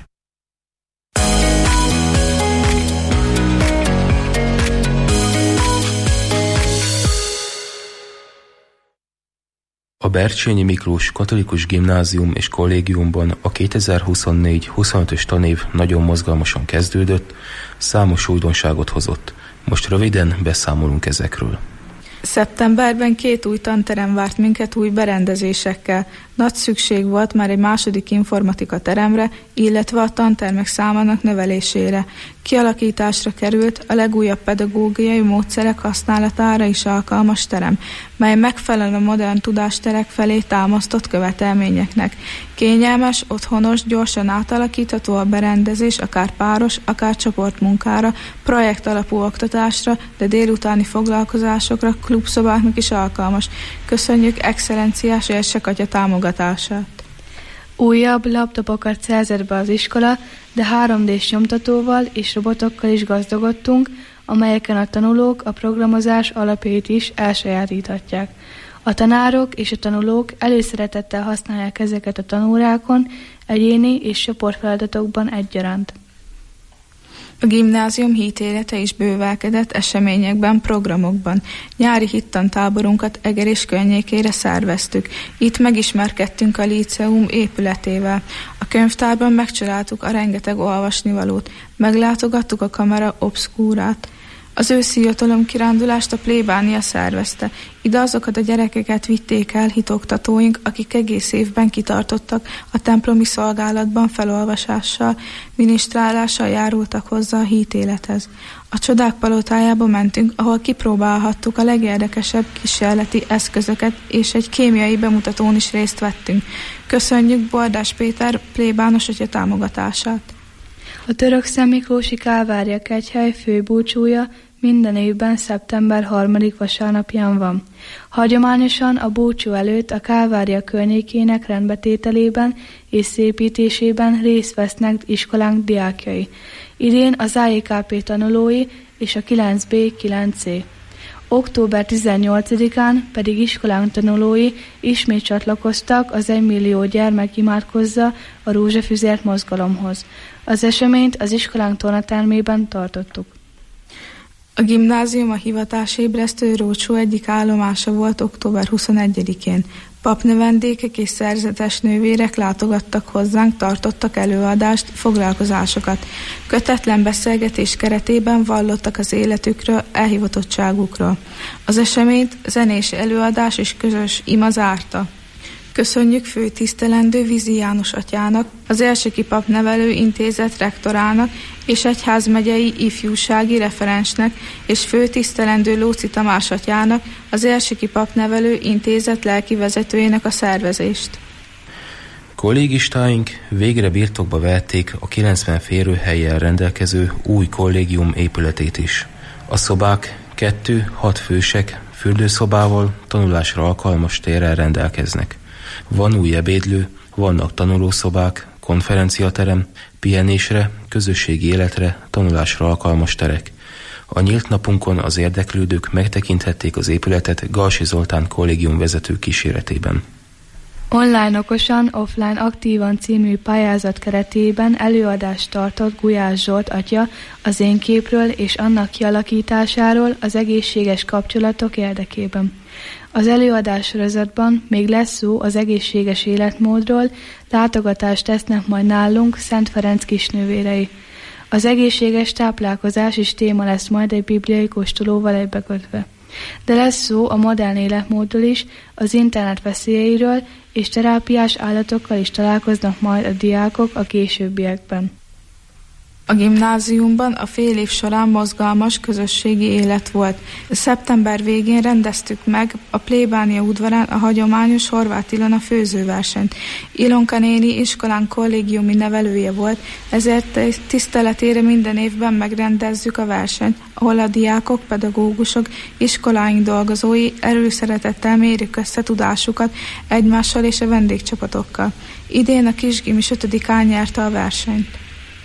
L: A Bercsényi Miklós Katolikus Gimnázium és Kollégiumban a 2024-25-ös tanév nagyon mozgalmasan kezdődött, számos újdonságot hozott. Most röviden beszámolunk ezekről.
M: Szeptemberben 2 új tanterem várt minket új berendezésekkel. Nagy szükség volt már egy második informatika teremre, illetve a tantermek számának növelésére. Kialakításra került a legújabb pedagógiai módszerek használatára is alkalmas terem, mely megfelel a modern tudásterek felé támasztott követelményeknek. Kényelmes, otthonos, gyorsan átalakítható a berendezés, akár páros, akár csoportmunkára, projekt alapú oktatásra, de délutáni foglalkozásokra, klubszobáknak is alkalmas. Köszönjük excellenciás érsek atya támogatását.
N: Újabb laptopokat szerzett be az iskola, de 3D-s nyomtatóval és robotokkal is gazdagodtunk, amelyeken a tanulók a programozás alapjait is elsajátíthatják. A tanárok és a tanulók előszeretettel használják ezeket a tanórákon, egyéni és csoportfeladatokban egyaránt.
M: A gimnázium hitélete is bővelkedett eseményekben, programokban. Nyári hittantáborunkat Eger és környékére szerveztük. Itt megismerkedtünk a líceum épületével. A könyvtárban megcsodáltuk a rengeteg olvasnivalót. Meglátogattuk a Camera Obscurát. Az őszi jutalomkirándulást a plébánia szervezte. Ide azokat a gyerekeket vitték el hitoktatóink, akik egész évben kitartottak a templomi szolgálatban felolvasással, minisztrálással járultak hozzá a hitélethez. A csodák palotájába mentünk, ahol kipróbálhattuk a legérdekesebb kísérleti eszközöket, és egy kémiai bemutatón is részt vettünk. Köszönjük Bordás Péter plébános atya támogatását.
N: A Törökszentmiklósi Kálvária kegyhely főbúcsúja minden évben szeptember 3. vasárnapján van. Hagyományosan a búcsú előtt a Kálvária környékének rendbetételében és szépítésében részt vesznek iskolánk diákjai. Idén az AEKP tanulói és a 9B, 9C. Október 18-án pedig iskolánk tanulói ismét csatlakoztak az 1 millió gyermek imádkozza a rózsafüzért mozgalomhoz. Az eseményt az iskolánk tornatermében tartottuk.
M: A gimnázium a hivatásébresztő rócsó egyik állomása volt október 21-én. Papnövendékek és szerzetes nővérek látogattak hozzánk, tartottak előadást, foglalkozásokat. Kötetlen beszélgetés keretében vallottak az életükről, elhivatottságukról. Az eseményt zenés előadás és közös ima zárta. Köszönjük főtisztelendő Vizi János atyának, az Érseki Papnevelő Intézet rektorának és egyházmegyei ifjúsági referensnek és főtisztelendő Lóczy Tamás atyának, az Érseki Papnevelő Intézet lelkivezetőjének a szervezést.
L: Kollégistáink végre birtokba vették a 90 férőhellyel rendelkező új kollégium épületét is. A szobák 2-6 fősek fürdőszobával, tanulásra alkalmas térrel rendelkeznek. Van új ebédlő, vannak tanulószobák, konferenciaterem, pihenésre, közösségi életre, tanulásra alkalmas terek. A nyílt napunkon az érdeklődők megtekinthették az épületet Galsi Zoltán kollégium vezető kíséretében.
N: Online okosan, offline aktívan című pályázat keretében előadást tartott Gulyás Zsolt atya az én képről és annak kialakításáról az egészséges kapcsolatok érdekében. Az előadás sorozatban még lesz szó az egészséges életmódról, látogatást tesznek majd nálunk Szent Ferenc kisnővérei. Az egészséges táplálkozás is téma lesz majd egy bibliai kóstolóval egybekötve. De lesz szó a modern életmódról is, az internet veszélyeiről és terápiás állatokkal is találkoznak majd a diákok a későbbiekben.
M: A gimnáziumban a fél év során mozgalmas közösségi élet volt. Szeptember végén rendeztük meg a plébánia udvarán a hagyományos Horváth Ilona főzőversenyt. Ilonka néni iskolánk kollégiumi nevelője volt, ezért tiszteletére minden évben megrendezzük a versenyt, ahol a diákok, pedagógusok, iskoláink dolgozói erőszeretettel mérik össze tudásukat egymással és a vendégcsapatokkal. Idén a kisgimis 5-án nyerte a versenyt.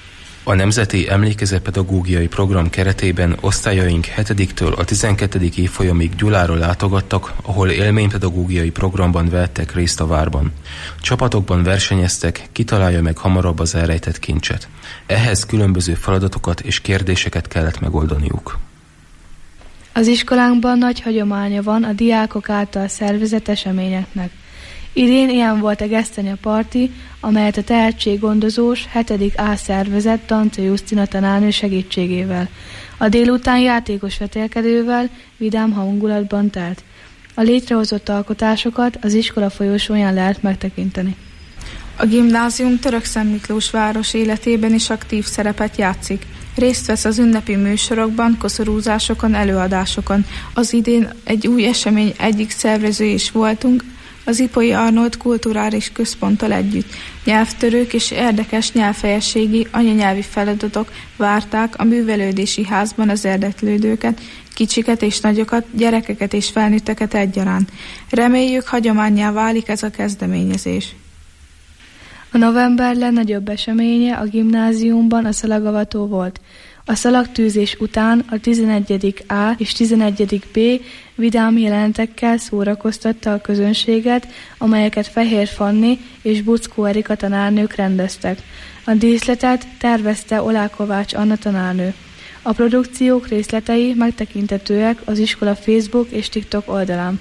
L: A Nemzeti Emlékezetpedagógiai Program keretében osztályaink 7-től a 12. évfolyamig Gyulára látogattak, ahol élménypedagógiai programban vettek részt a várban. Csapatokban versenyeztek, ki találja meg hamarabb az elrejtett kincset. Ehhez különböző feladatokat és kérdéseket kellett megoldaniuk.
N: Az iskolánkban nagy hagyománya van a diákok által szervezett eseményeknek. Idén ilyen volt a Gesztenya Parti, amelyet a tehetséggondozós 7. A szervezett Dante Jusztina tanárnő segítségével. A délután játékos vetélkedővel, vidám hangulatban telt. A létrehozott alkotásokat az iskola folyosóján lehet megtekinteni.
M: A gimnázium Törökszent Miklós város életében is aktív szerepet játszik. Részt vesz az ünnepi műsorokban, koszorúzásokon, előadásokon. Az idén egy új esemény egyik szervezői is voltunk, az Ipolyi Arnold Kulturális Központtal együtt. Nyelvtörők és érdekes nyelvfejességi anyanyelvi feladatok várták a művelődési házban az érdeklődőket, kicsiket és nagyokat, gyerekeket és felnőtteket egyaránt. Reméljük, hagyománnyá válik ez a kezdeményezés.
N: A november legnagyobb eseménye a gimnáziumban a szalagavató volt. A szalagtűzés után a 11. A és 11. B vidám jelentekkel szórakoztatta a közönséget, amelyeket Fehér Fanni és Buczkó Erika tanárnők rendeztek. A díszletet tervezte Olá Kovács Anna tanárnő. A produkciók részletei megtekintetőek az iskola Facebook és TikTok oldalán.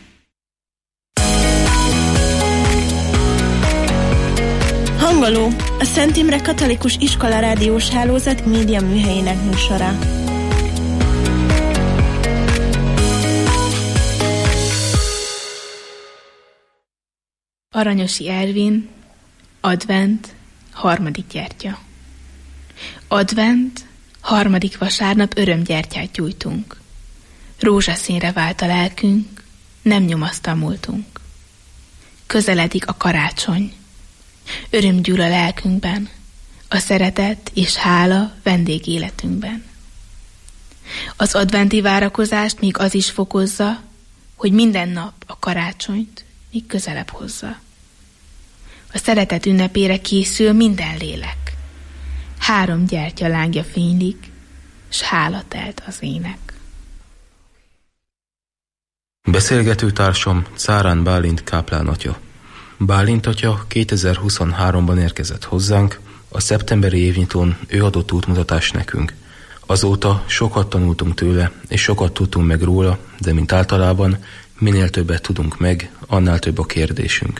I: Hangoló, a Szent Imre Katolikus Iskola Rádiós Hálózat média műhelyének műsora.
O: Aranyosi Ervin, advent, 3. gyertya. Advent, 3. vasárnap örömgyertyát gyújtunk. Rózsaszínre vált a lelkünk, nem nyomasztal a múltunk. Közeledik a karácsony. Öröm gyúl a lelkünkben, a szeretet és hála vendégéletünkben. Az adventi várakozást még az is fokozza, hogy minden nap a karácsonyt még közelebb hozza. A szeretet ünnepére készül minden lélek. 3 gyertya lángja fénylik, s hála telt az ének.
L: Beszélgető társam Czárán Bálint káplán atya. Bálint atya 2023-ban érkezett hozzánk, a szeptemberi évnyitón ő adott útmutatást nekünk. Azóta sokat tanultunk tőle, és sokat tudtunk meg róla, de mint általában, minél többet tudunk meg, annál több a kérdésünk.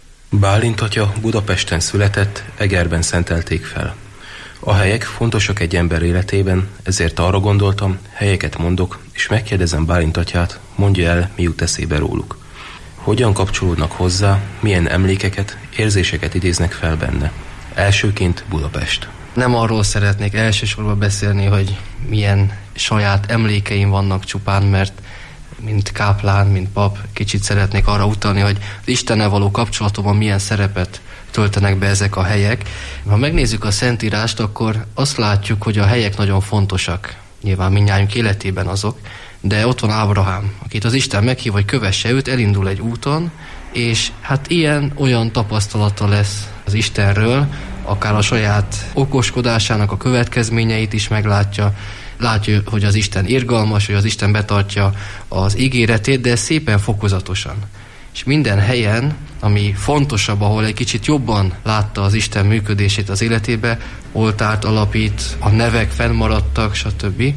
L: Bálint atya Budapesten született, Egerben szentelték fel. A helyek fontosak egy ember életében, ezért arra gondoltam, helyeket mondok, és megkérdezem Bálint atyát, mondja el, mi jut eszébe róluk. Hogyan kapcsolódnak hozzá, milyen emlékeket, érzéseket idéznek fel benne. Elsőként Budapest.
P: Nem arról szeretnék elsősorban beszélni, hogy milyen saját emlékeim vannak csupán, mert mint káplán, mint pap, kicsit szeretnék arra utalni, hogy az Istennel való kapcsolatomban milyen szerepet töltenek be ezek a helyek. Ha megnézzük a Szentírást, akkor azt látjuk, hogy a helyek nagyon fontosak. Nyilván mindnyájunk életében azok, de ott van Ábrahám, akit az Isten meghív, hogy kövesse őt, elindul egy úton, és hát olyan tapasztalata lesz az Istenről, akár a saját okoskodásának a következményeit is meglátja, látja, hogy az Isten irgalmas, hogy az Isten betartja az ígéretét, de szépen fokozatosan. És minden helyen, ami fontosabb, ahol egy kicsit jobban látta az Isten működését az életébe, oltárt alapít, a nevek fennmaradtak, stb.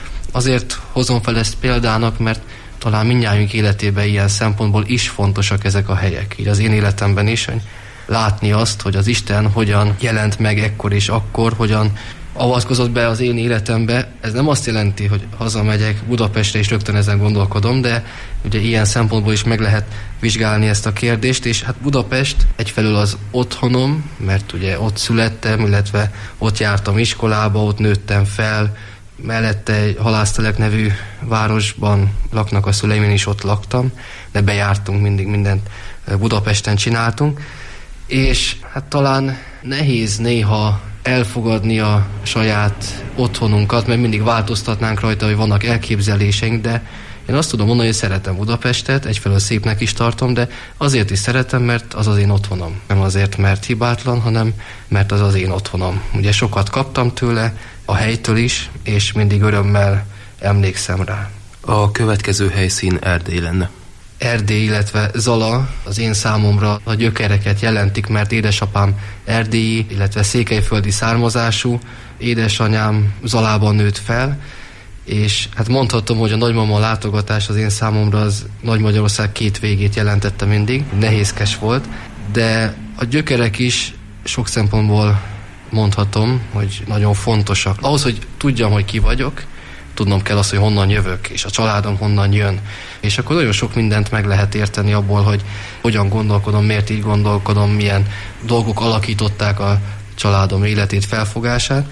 P: Azért hozom fel ezt példának, mert talán mindnyájunk életében ilyen szempontból is fontosak ezek a helyek. Így az én életemben is, hogy látni azt, hogy az Isten hogyan jelent meg ekkor és akkor, hogyan avatkozott be az én életembe. Ez nem azt jelenti, hogy hazamegyek Budapestre és rögtön ezen gondolkodom, de ugye ilyen szempontból is meg lehet vizsgálni ezt a kérdést, és hát Budapest egyfelől az otthonom, mert ugye ott születtem, illetve ott jártam iskolába, ott nőttem fel, mellette egy Halásztelek nevű városban laknak a szüleim, én is ott laktam, de bejártunk mindig, mindent Budapesten csináltunk, és hát talán nehéz néha elfogadni a saját otthonunkat, mert mindig változtatnánk rajta, hogy vannak elképzeléseink, de Én azt tudom mondani, hogy szeretem Budapestet, egyfelől szépnek is tartom, de azért is szeretem, mert az az én otthonom. Nem azért, mert hibátlan, hanem mert az az én otthonom. Ugye sokat kaptam tőle, a helytől is, és mindig örömmel emlékszem rá.
L: A következő helyszín Erdély lenne.
P: Erdély, illetve Zala az én számomra a gyökereket jelentik, mert édesapám erdélyi, illetve székelyföldi származású, édesanyám Zalában nőtt fel, és hát mondhatom, hogy a nagymama látogatás az én számomra az Nagy-Magyarország két végét jelentette mindig, nehézkes volt, de a gyökerek is sok szempontból mondhatom, hogy nagyon fontosak. Ahhoz, hogy tudjam, hogy ki vagyok, tudnom kell azt, hogy honnan jövök, és a családom honnan jön. És akkor nagyon sok mindent meg lehet érteni abból, hogy hogyan gondolkodom, miért így gondolkodom, milyen dolgok alakították a családom életét, felfogását.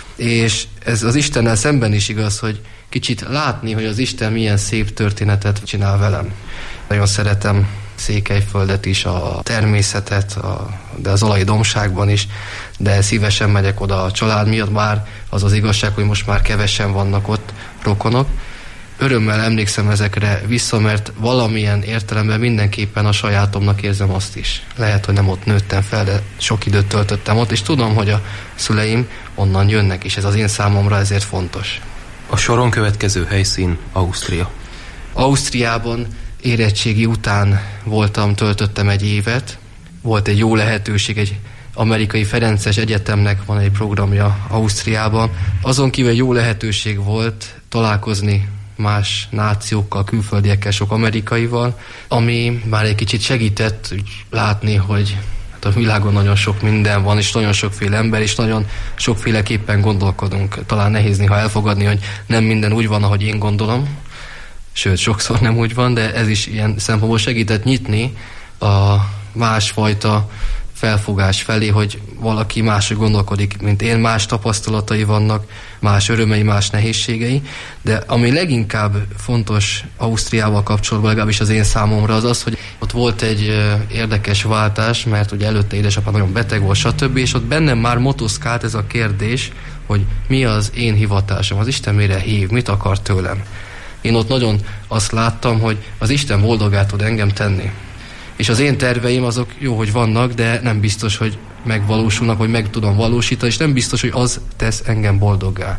P: És ez az Istennel szemben is igaz, hogy kicsit látni, hogy az Isten milyen szép történetet csinál velem. Nagyon szeretem Székelyföldet is, a természetet, de az Zalai dombságban is, de szívesen megyek oda a család miatt, már az az igazság, hogy most már kevesen vannak ott rokonok. Örömmel emlékszem ezekre vissza, mert valamilyen értelemben mindenképpen a sajátomnak érzem azt is. Lehet, hogy nem ott nőttem fel, de sok időt töltöttem ott, és tudom, hogy a szüleim onnan jönnek, és ez az én számomra ezért fontos.
L: A soron következő helyszín Ausztria.
P: Ausztriában érettségi után töltöttem egy évet. Volt egy jó lehetőség, egy amerikai Ferences Egyetemnek van egy programja Ausztriában. Azon kívül jó lehetőség volt találkozni más nációkkal, külföldiekkel, sok amerikaival, ami már egy kicsit segített látni, hogy a világon nagyon sok minden van, és nagyon sokféle ember, és nagyon sokféleképpen gondolkodunk. Talán nehéz néha elfogadni, hogy nem minden úgy van, ahogy én gondolom, sőt, sokszor nem úgy van, de ez is ilyen szempontból segített nyitni a másfajta felfogás felé, hogy valaki máshogy gondolkodik, mint én, más tapasztalatai vannak, más örömei, más nehézségei, de ami leginkább fontos Ausztriával kapcsolatban, legalábbis az én számomra az, hogy ott volt egy érdekes váltás, mert ugye előtte édesapám nagyon beteg volt, stb., és ott bennem már motoszkált ez a kérdés, hogy mi az én hivatásom, az Isten mire hív, mit akar tőlem. Én ott nagyon azt láttam, hogy az Isten boldoggá tud engem tenni. És az én terveim azok jó, hogy vannak, de nem biztos, hogy megvalósulnak, vagy meg tudom valósítani, és nem biztos, hogy az tesz engem boldoggá.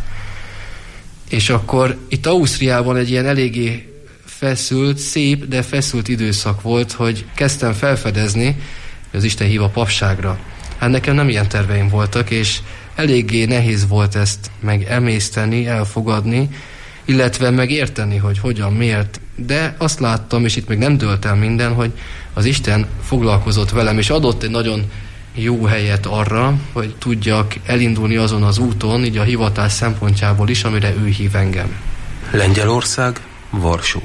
P: És akkor itt Ausztriában egy ilyen eléggé feszült, szép, de feszült időszak volt, hogy kezdtem felfedezni, hogy az Isten hív a papságra. Hát nekem nem ilyen terveim voltak, és eléggé nehéz volt ezt megemészteni, elfogadni, illetve megérteni, hogy hogyan, miért. De azt láttam, és itt még nem dőlt el minden, hogy az Isten foglalkozott velem, és adott egy nagyon jó helyet arra, hogy tudjak elindulni azon az úton, így a hivatás szempontjából is, amire ő hív engem.
L: Lengyelország, Varsó.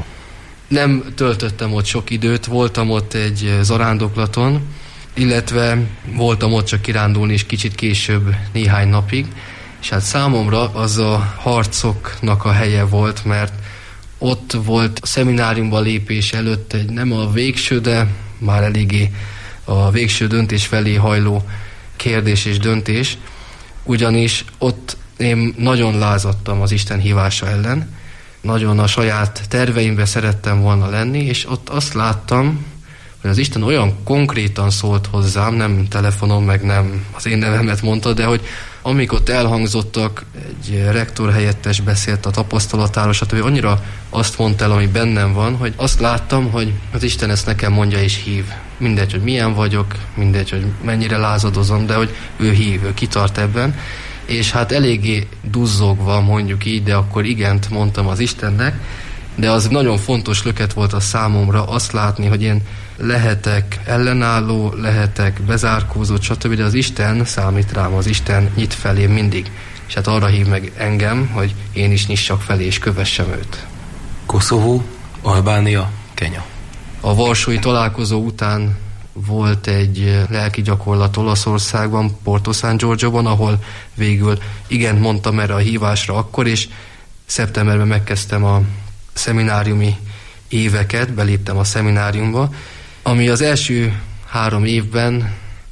P: Nem töltöttem ott sok időt, voltam ott egy zarándoklaton, illetve voltam ott csak kirándulni is kicsit később néhány napig, és hát számomra az a harcoknak a helye volt, mert ott volt a szemináriumba lépés előtt egy nem a végső, de már eléggé a végső döntés felé hajló kérdés és döntés, ugyanis ott én nagyon lázadtam az Isten hívása ellen, nagyon a saját terveimbe szerettem volna lenni, és ott azt láttam, hogy az Isten olyan konkrétan szólt hozzám, nem telefonon, meg nem az én nevemet mondta, de hogy amik ott elhangzottak, egy rektor helyettes beszélt a tapasztalatáról, stb. Annyira azt mondta el, ami bennem van, hogy azt láttam, hogy az Isten ezt nekem mondja és hív. Mindegy, hogy milyen vagyok, mindegy, hogy mennyire lázadozom, de hogy ő hív, ő kitart ebben. És hát eléggé duzzogva, mondjuk így, de akkor igent mondtam az Istennek, de az nagyon fontos löket volt a számomra azt látni, hogy én lehetek ellenálló, lehetek bezárkózó, stb., de az Isten számít rám, az Isten nyit felé mindig. És hát arra hív meg engem, hogy én is nyissak felé és kövessem őt.
L: Koszovó, Albánia, Kenya.
P: A varsói találkozó után volt egy lelki gyakorlat Olaszországban, Porto San Giorgioban, ahol végül igent mondtam erre a hívásra akkor, és szeptemberben megkezdtem a szemináriumi éveket, beléptem a szemináriumba, ami az első 3 évben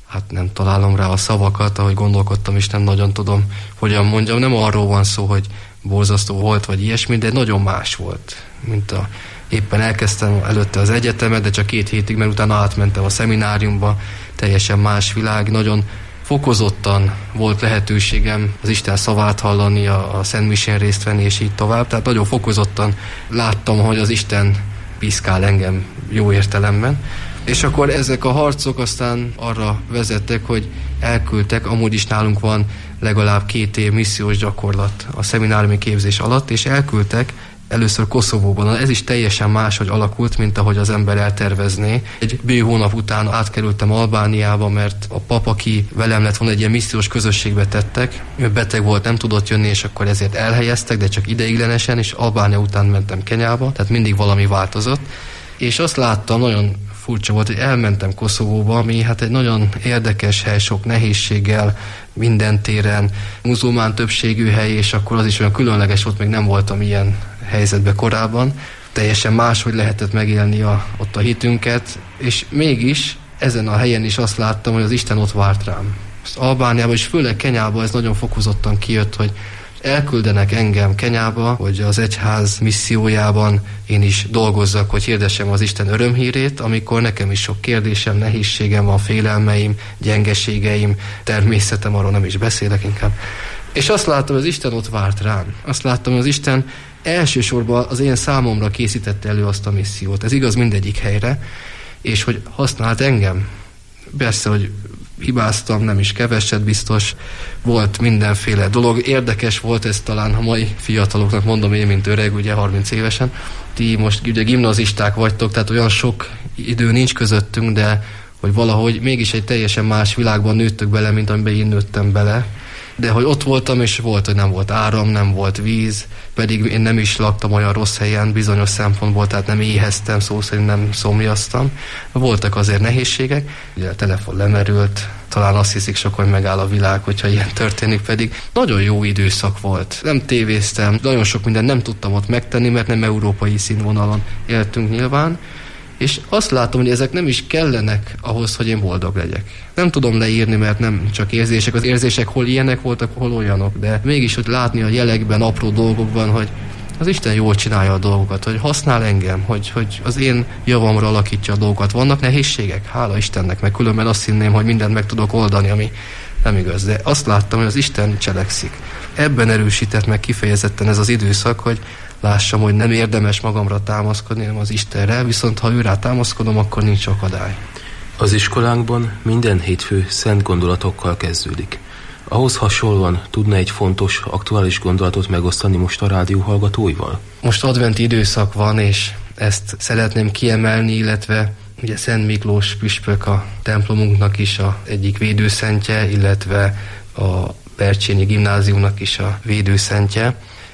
P: hát nem találom rá a szavakat, ahogy gondolkodtam, és nem nagyon tudom, hogyan mondjam. Nem arról van szó, hogy borzasztó volt, vagy ilyesmi, de nagyon más volt, mint éppen elkezdtem előtte az egyetemet, de csak 2 hétig, mert utána átmentem a szemináriumba, teljesen más világ, nagyon fokozottan volt lehetőségem az Isten szavát hallani, a Szentmisén részt venni, és így tovább. Tehát nagyon fokozottan láttam, hogy az Isten piszkál engem jó értelemben. És akkor ezek a harcok aztán arra vezettek, hogy elküldtek, amúgy is nálunk van legalább 2 év missziós gyakorlat a szemináriumi képzés alatt, és elküldtek először Koszovóban. Ez is teljesen máshogy alakult, mint ahogy az ember eltervezné. Egy bő hónap után átkerültem Albániába, mert a pap, aki velem lett volna, egy ilyen missziós közösségbe tettek. Ő beteg volt, nem tudott jönni, és akkor ezért elhelyeztek, de csak ideiglenesen, és Albánia után mentem Kenyába, tehát mindig valami változott. És azt láttam, nagyon furcsa volt, hogy elmentem Koszovóba, ami hát egy nagyon érdekes hely, sok nehézséggel, minden téren, muzulmán többségű hely, és akkor az is olyan különleges volt, még nem voltam ilyen helyzetben korábban. Teljesen máshogy lehetett megélni ott a hitünket, és mégis ezen a helyen is azt láttam, hogy az Isten ott várt rám. Albániában, és főleg Kenyában ez nagyon fokozottan kijött, hogy elküldenek engem Kenyába, hogy az egyház missziójában én is dolgozzak, hogy hirdessem az Isten örömhírét, amikor nekem is sok kérdésem, nehézségem van, félelmeim, gyengeségeim, természetem, arról nem is beszélek inkább. És azt láttam, hogy az Isten ott várt rám. Azt láttam, hogy az Isten elsősorban az én számomra készítette elő azt a missziót. Ez igaz mindegyik helyre, és hogy használt engem. Persze, hogy hibáztam, nem is keveset biztos, volt mindenféle dolog. Érdekes volt ez talán, ha mai fiataloknak mondom én, mint öreg, ugye 30 évesen. Ti most ugye gimnazisták vagytok, tehát olyan sok idő nincs közöttünk, de hogy valahogy mégis egy teljesen más világban nőttök bele, mint amiben én nőttem bele. De hogy ott voltam, és volt, hogy nem volt áram, nem volt víz, pedig én nem is laktam olyan rossz helyen bizonyos szempontból, tehát nem éheztem, szó szerint nem szomjaztam. Voltak azért nehézségek, ugye a telefon lemerült, talán azt hiszik sok, hogy megáll a világ, hogyha ilyen történik, pedig nagyon jó időszak volt. Nem tévéztem, nagyon sok mindent nem tudtam ott megtenni, mert nem európai színvonalon éltünk nyilván, és azt látom, hogy ezek nem is kellenek ahhoz, hogy én boldog legyek. Nem tudom leírni, mert nem csak érzések. Az érzések hol ilyenek voltak, hol olyanok, de mégis, hogy látni a jelekben, apró dolgokban, hogy az Isten jól csinálja a dolgokat, hogy használ engem, hogy az én javamra alakítja a dolgokat. Vannak nehézségek? Hála Istennek, meg különben azt hinném, hogy mindent meg tudok oldani, ami nem igaz. De azt láttam, hogy az Isten cselekszik. Ebben erősített meg kifejezetten ez az időszak, hogy lássam, hogy nem érdemes magamra támaszkodni, hanem az Istenre, viszont ha őrá támaszkodom, akkor nincs akadály.
L: Az iskolánkban minden hétfő szent gondolatokkal kezdődik. Ahhoz hasonlóan tudna egy fontos, aktuális gondolatot megosztani most a rádió hallgatóival?
P: Most adventi időszak van, és ezt szeretném kiemelni, illetve ugye Szent Miklós püspök a templomunknak is a egyik védőszentje, illetve a Bercsényi Gimnáziumnak is a védőszentje,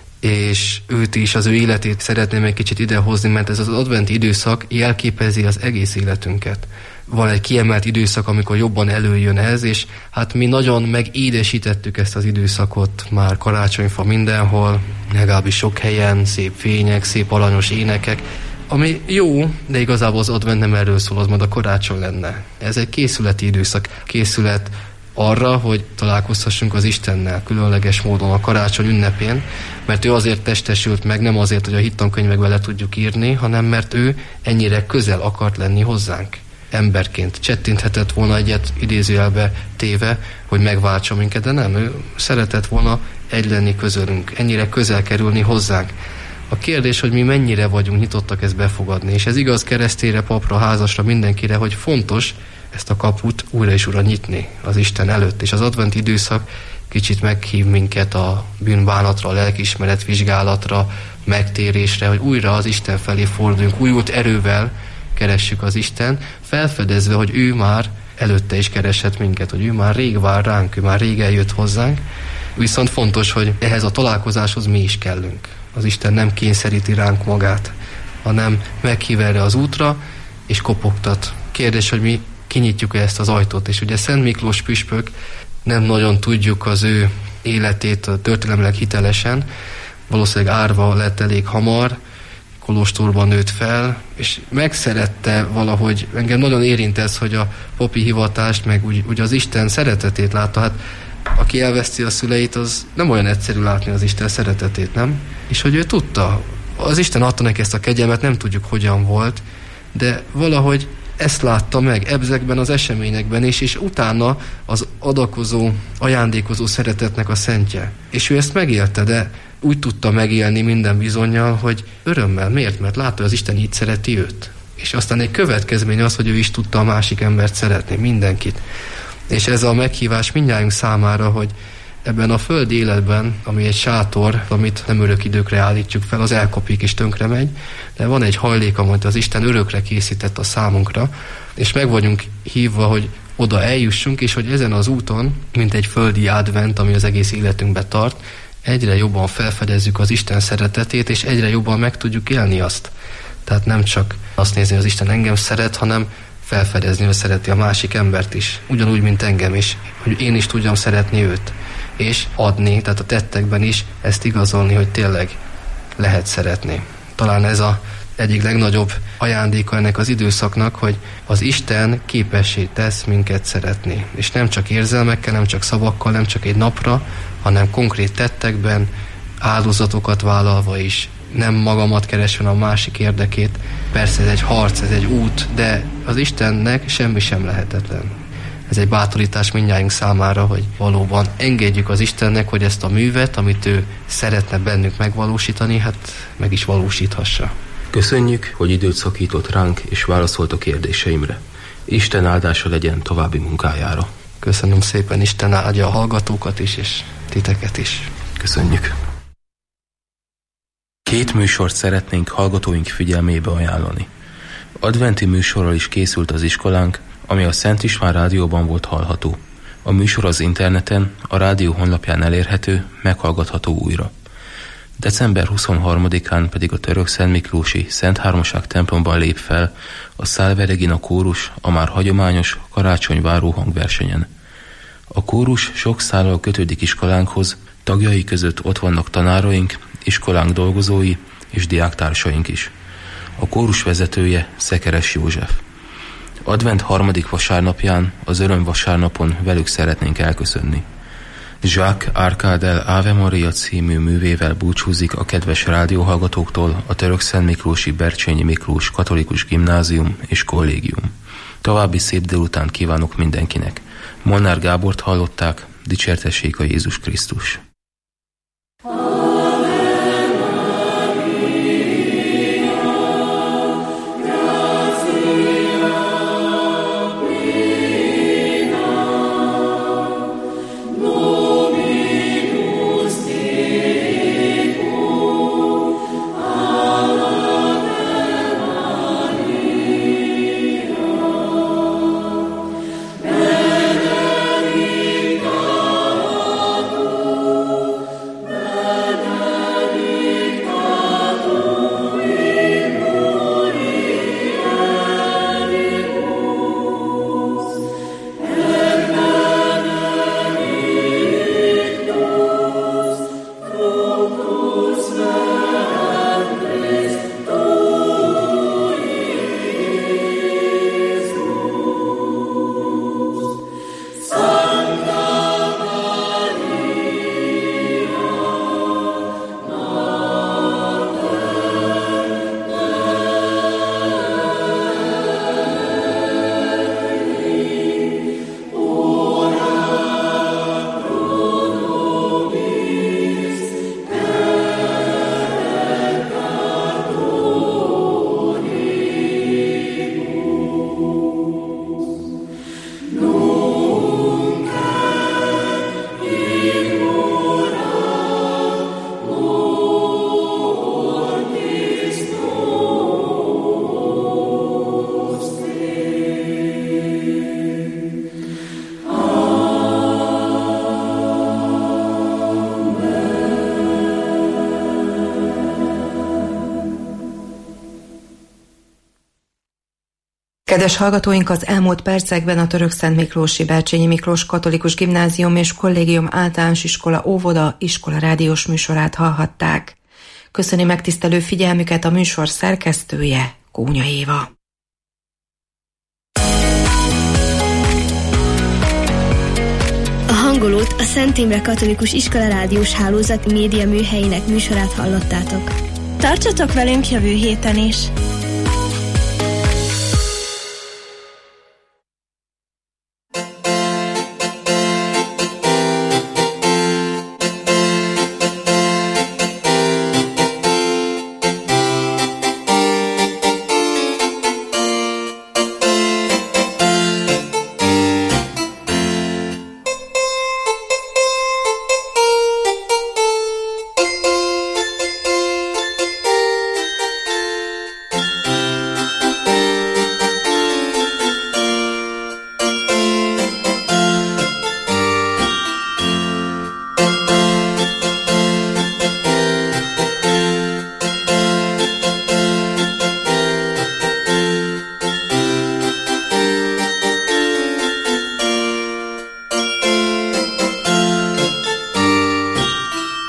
P: és őt is, az ő életét szeretném egy kicsit idehozni, mert ez az adventi időszak jelképezi az egész életünket. Van egy kiemelt időszak, amikor jobban előjön ez, és hát mi nagyon megédesítettük ezt az időszakot, már karácsonyfa mindenhol, legalábbis sok helyen, szép fények, szép aranyos énekek, ami jó, de igazából az advent nem erről szól, az majd a karácsony lenne. Ez egy készületi időszak, készület arra, hogy találkozhassunk az Istennel különleges módon a karácsony ünnepén, mert ő azért testesült meg, nem azért, hogy a hittankönyvekbe le tudjuk írni, hanem mert ő ennyire közel akart lenni hozzánk. Emberként csettinthetett volna egyet idézőjelbe téve, hogy megváltsa minket, de nem, ő szeretett volna egy lenni közölünk, ennyire közel kerülni hozzánk. A kérdés, hogy mi mennyire vagyunk nyitottak ezt befogadni, és ez igaz keresztényre, papra, házasra, mindenkire, hogy fontos ezt a kaput újra és újra nyitni az Isten előtt, és az adventi időszak kicsit meghív minket a bűnbánatra, a lelkiismeret vizsgálatra, megtérésre, hogy újra az Isten felé forduljunk, újult erővel keressük az Isten, felfedezve, hogy ő már előtte is keresett minket, hogy ő már rég vár ránk, ő már rég eljött hozzánk, viszont fontos, hogy ehhez a találkozáshoz mi is kellünk. Az Isten nem kényszeríti ránk magát, hanem meghív erre az útra, és kopogtat. Kérdés, hogy mi kinyitjuk ezt az ajtót, és ugye Szent Miklós püspök, nem nagyon tudjuk az ő életét történelmileg hitelesen, valószínűleg árva lett elég hamar, kolostorban nőtt fel, és megszerette valahogy, engem nagyon érint ez, hogy a papi hivatást, meg úgy az Isten szeretetét látta. Hát aki elveszti a szüleit, az nem olyan egyszerű látni az Isten szeretetét, nem? És hogy ő tudta, az Isten adta neki ezt a kegyelmet, nem tudjuk hogyan volt, de valahogy ezt látta meg ezekben az eseményekben is, és utána az adakozó, ajándékozó szeretetnek a szentje. És ő ezt megélte, de úgy tudta megélni minden bizonnyal, hogy örömmel. Miért? Mert látta, hogy az Isten így szereti őt. És aztán egy következmény az, hogy ő is tudta a másik embert szeretni, mindenkit. És ez a meghívás mindnyájunk számára, hogy ebben a földi életben, ami egy sátor, amit nem örök időkre állítjuk fel, az elkopik és tönkre megy, de van egy hajlék, amit az Isten örökre készített a számunkra, és meg vagyunk hívva, hogy oda eljussunk, és hogy ezen az úton, mint egy földi advent, ami az egész életünkbe tart, egyre jobban felfedezzük az Isten szeretetét, és egyre jobban meg tudjuk élni azt. Tehát nem csak azt nézni, hogy az Isten engem szeret, hanem felfedezni, hogy szereti a másik embert is. Ugyanúgy, mint engem is, hogy én is tudjam szeretni őt. És adni, tehát a tettekben is ezt igazolni, hogy tényleg lehet szeretni. Talán ez az egyik legnagyobb ajándéka ennek az időszaknak, hogy az Isten képessé tesz minket szeretni. És nem csak érzelmekkel, nem csak szavakkal, nem csak egy napra, hanem konkrét tettekben, áldozatokat vállalva is, nem magamat keresve, a másik érdekét. Persze ez egy harc, ez egy út, de az Istennek semmi sem lehetetlen. Ez egy bátorítás mindnyájunk számára, hogy valóban engedjük az Istennek, hogy ezt a művet, amit ő szeretne bennünk megvalósítani, hát meg is valósíthassa.
L: Köszönjük, hogy időt szakított ránk és válaszolt a kérdéseimre. Isten áldása legyen további munkájára.
P: Köszönöm szépen, Isten áldja a hallgatókat is, és titeket is.
L: Köszönjük. 2 műsort szeretnénk hallgatóink figyelmébe ajánlani. Adventi műsorral is készült az iskolánk, ami a Szent István rádióban volt hallható. A műsor az interneten, a rádió honlapján elérhető, meghallgatható újra. December 23-án pedig a Törökszentmiklósi Szent Háromság templomban lép fel a Salve Regina kórus a már hagyományos karácsonyváró hangversenyen. A kórus sok szállal kötődik iskolánkhoz, tagjai között ott vannak tanáraink, iskolánk dolgozói és diáktársaink is. A kórus vezetője Szekeres József. Advent 3. vasárnapján, az Öröm vasárnapon velük szeretnénk elköszönni. Jacques Arcadel Ave Maria című művével búcsúzik a kedves rádióhallgatóktól a Törökszentmiklósi Bercsényi Miklós Katolikus Gimnázium és Kollégium. További szép délután kívánok mindenkinek. Molnár Gábort hallották, dicsértessék a Jézus Krisztus.
K: Kedves hallgatóink, az elmúlt percekben a Törökszentmiklósi Bercsényi Miklós Katolikus Gimnázium és Kollégium Általános Iskola Óvoda iskola rádiós műsorát hallhatták. Köszöni megtisztelő figyelmüket a műsor szerkesztője, Kónya Éva.
I: A Hangolót, a Szent Imre Katolikus Iskola Rádiós Hálózat média műhelyének műsorát hallottátok.
Q: Tartsatok velünk jövő héten is!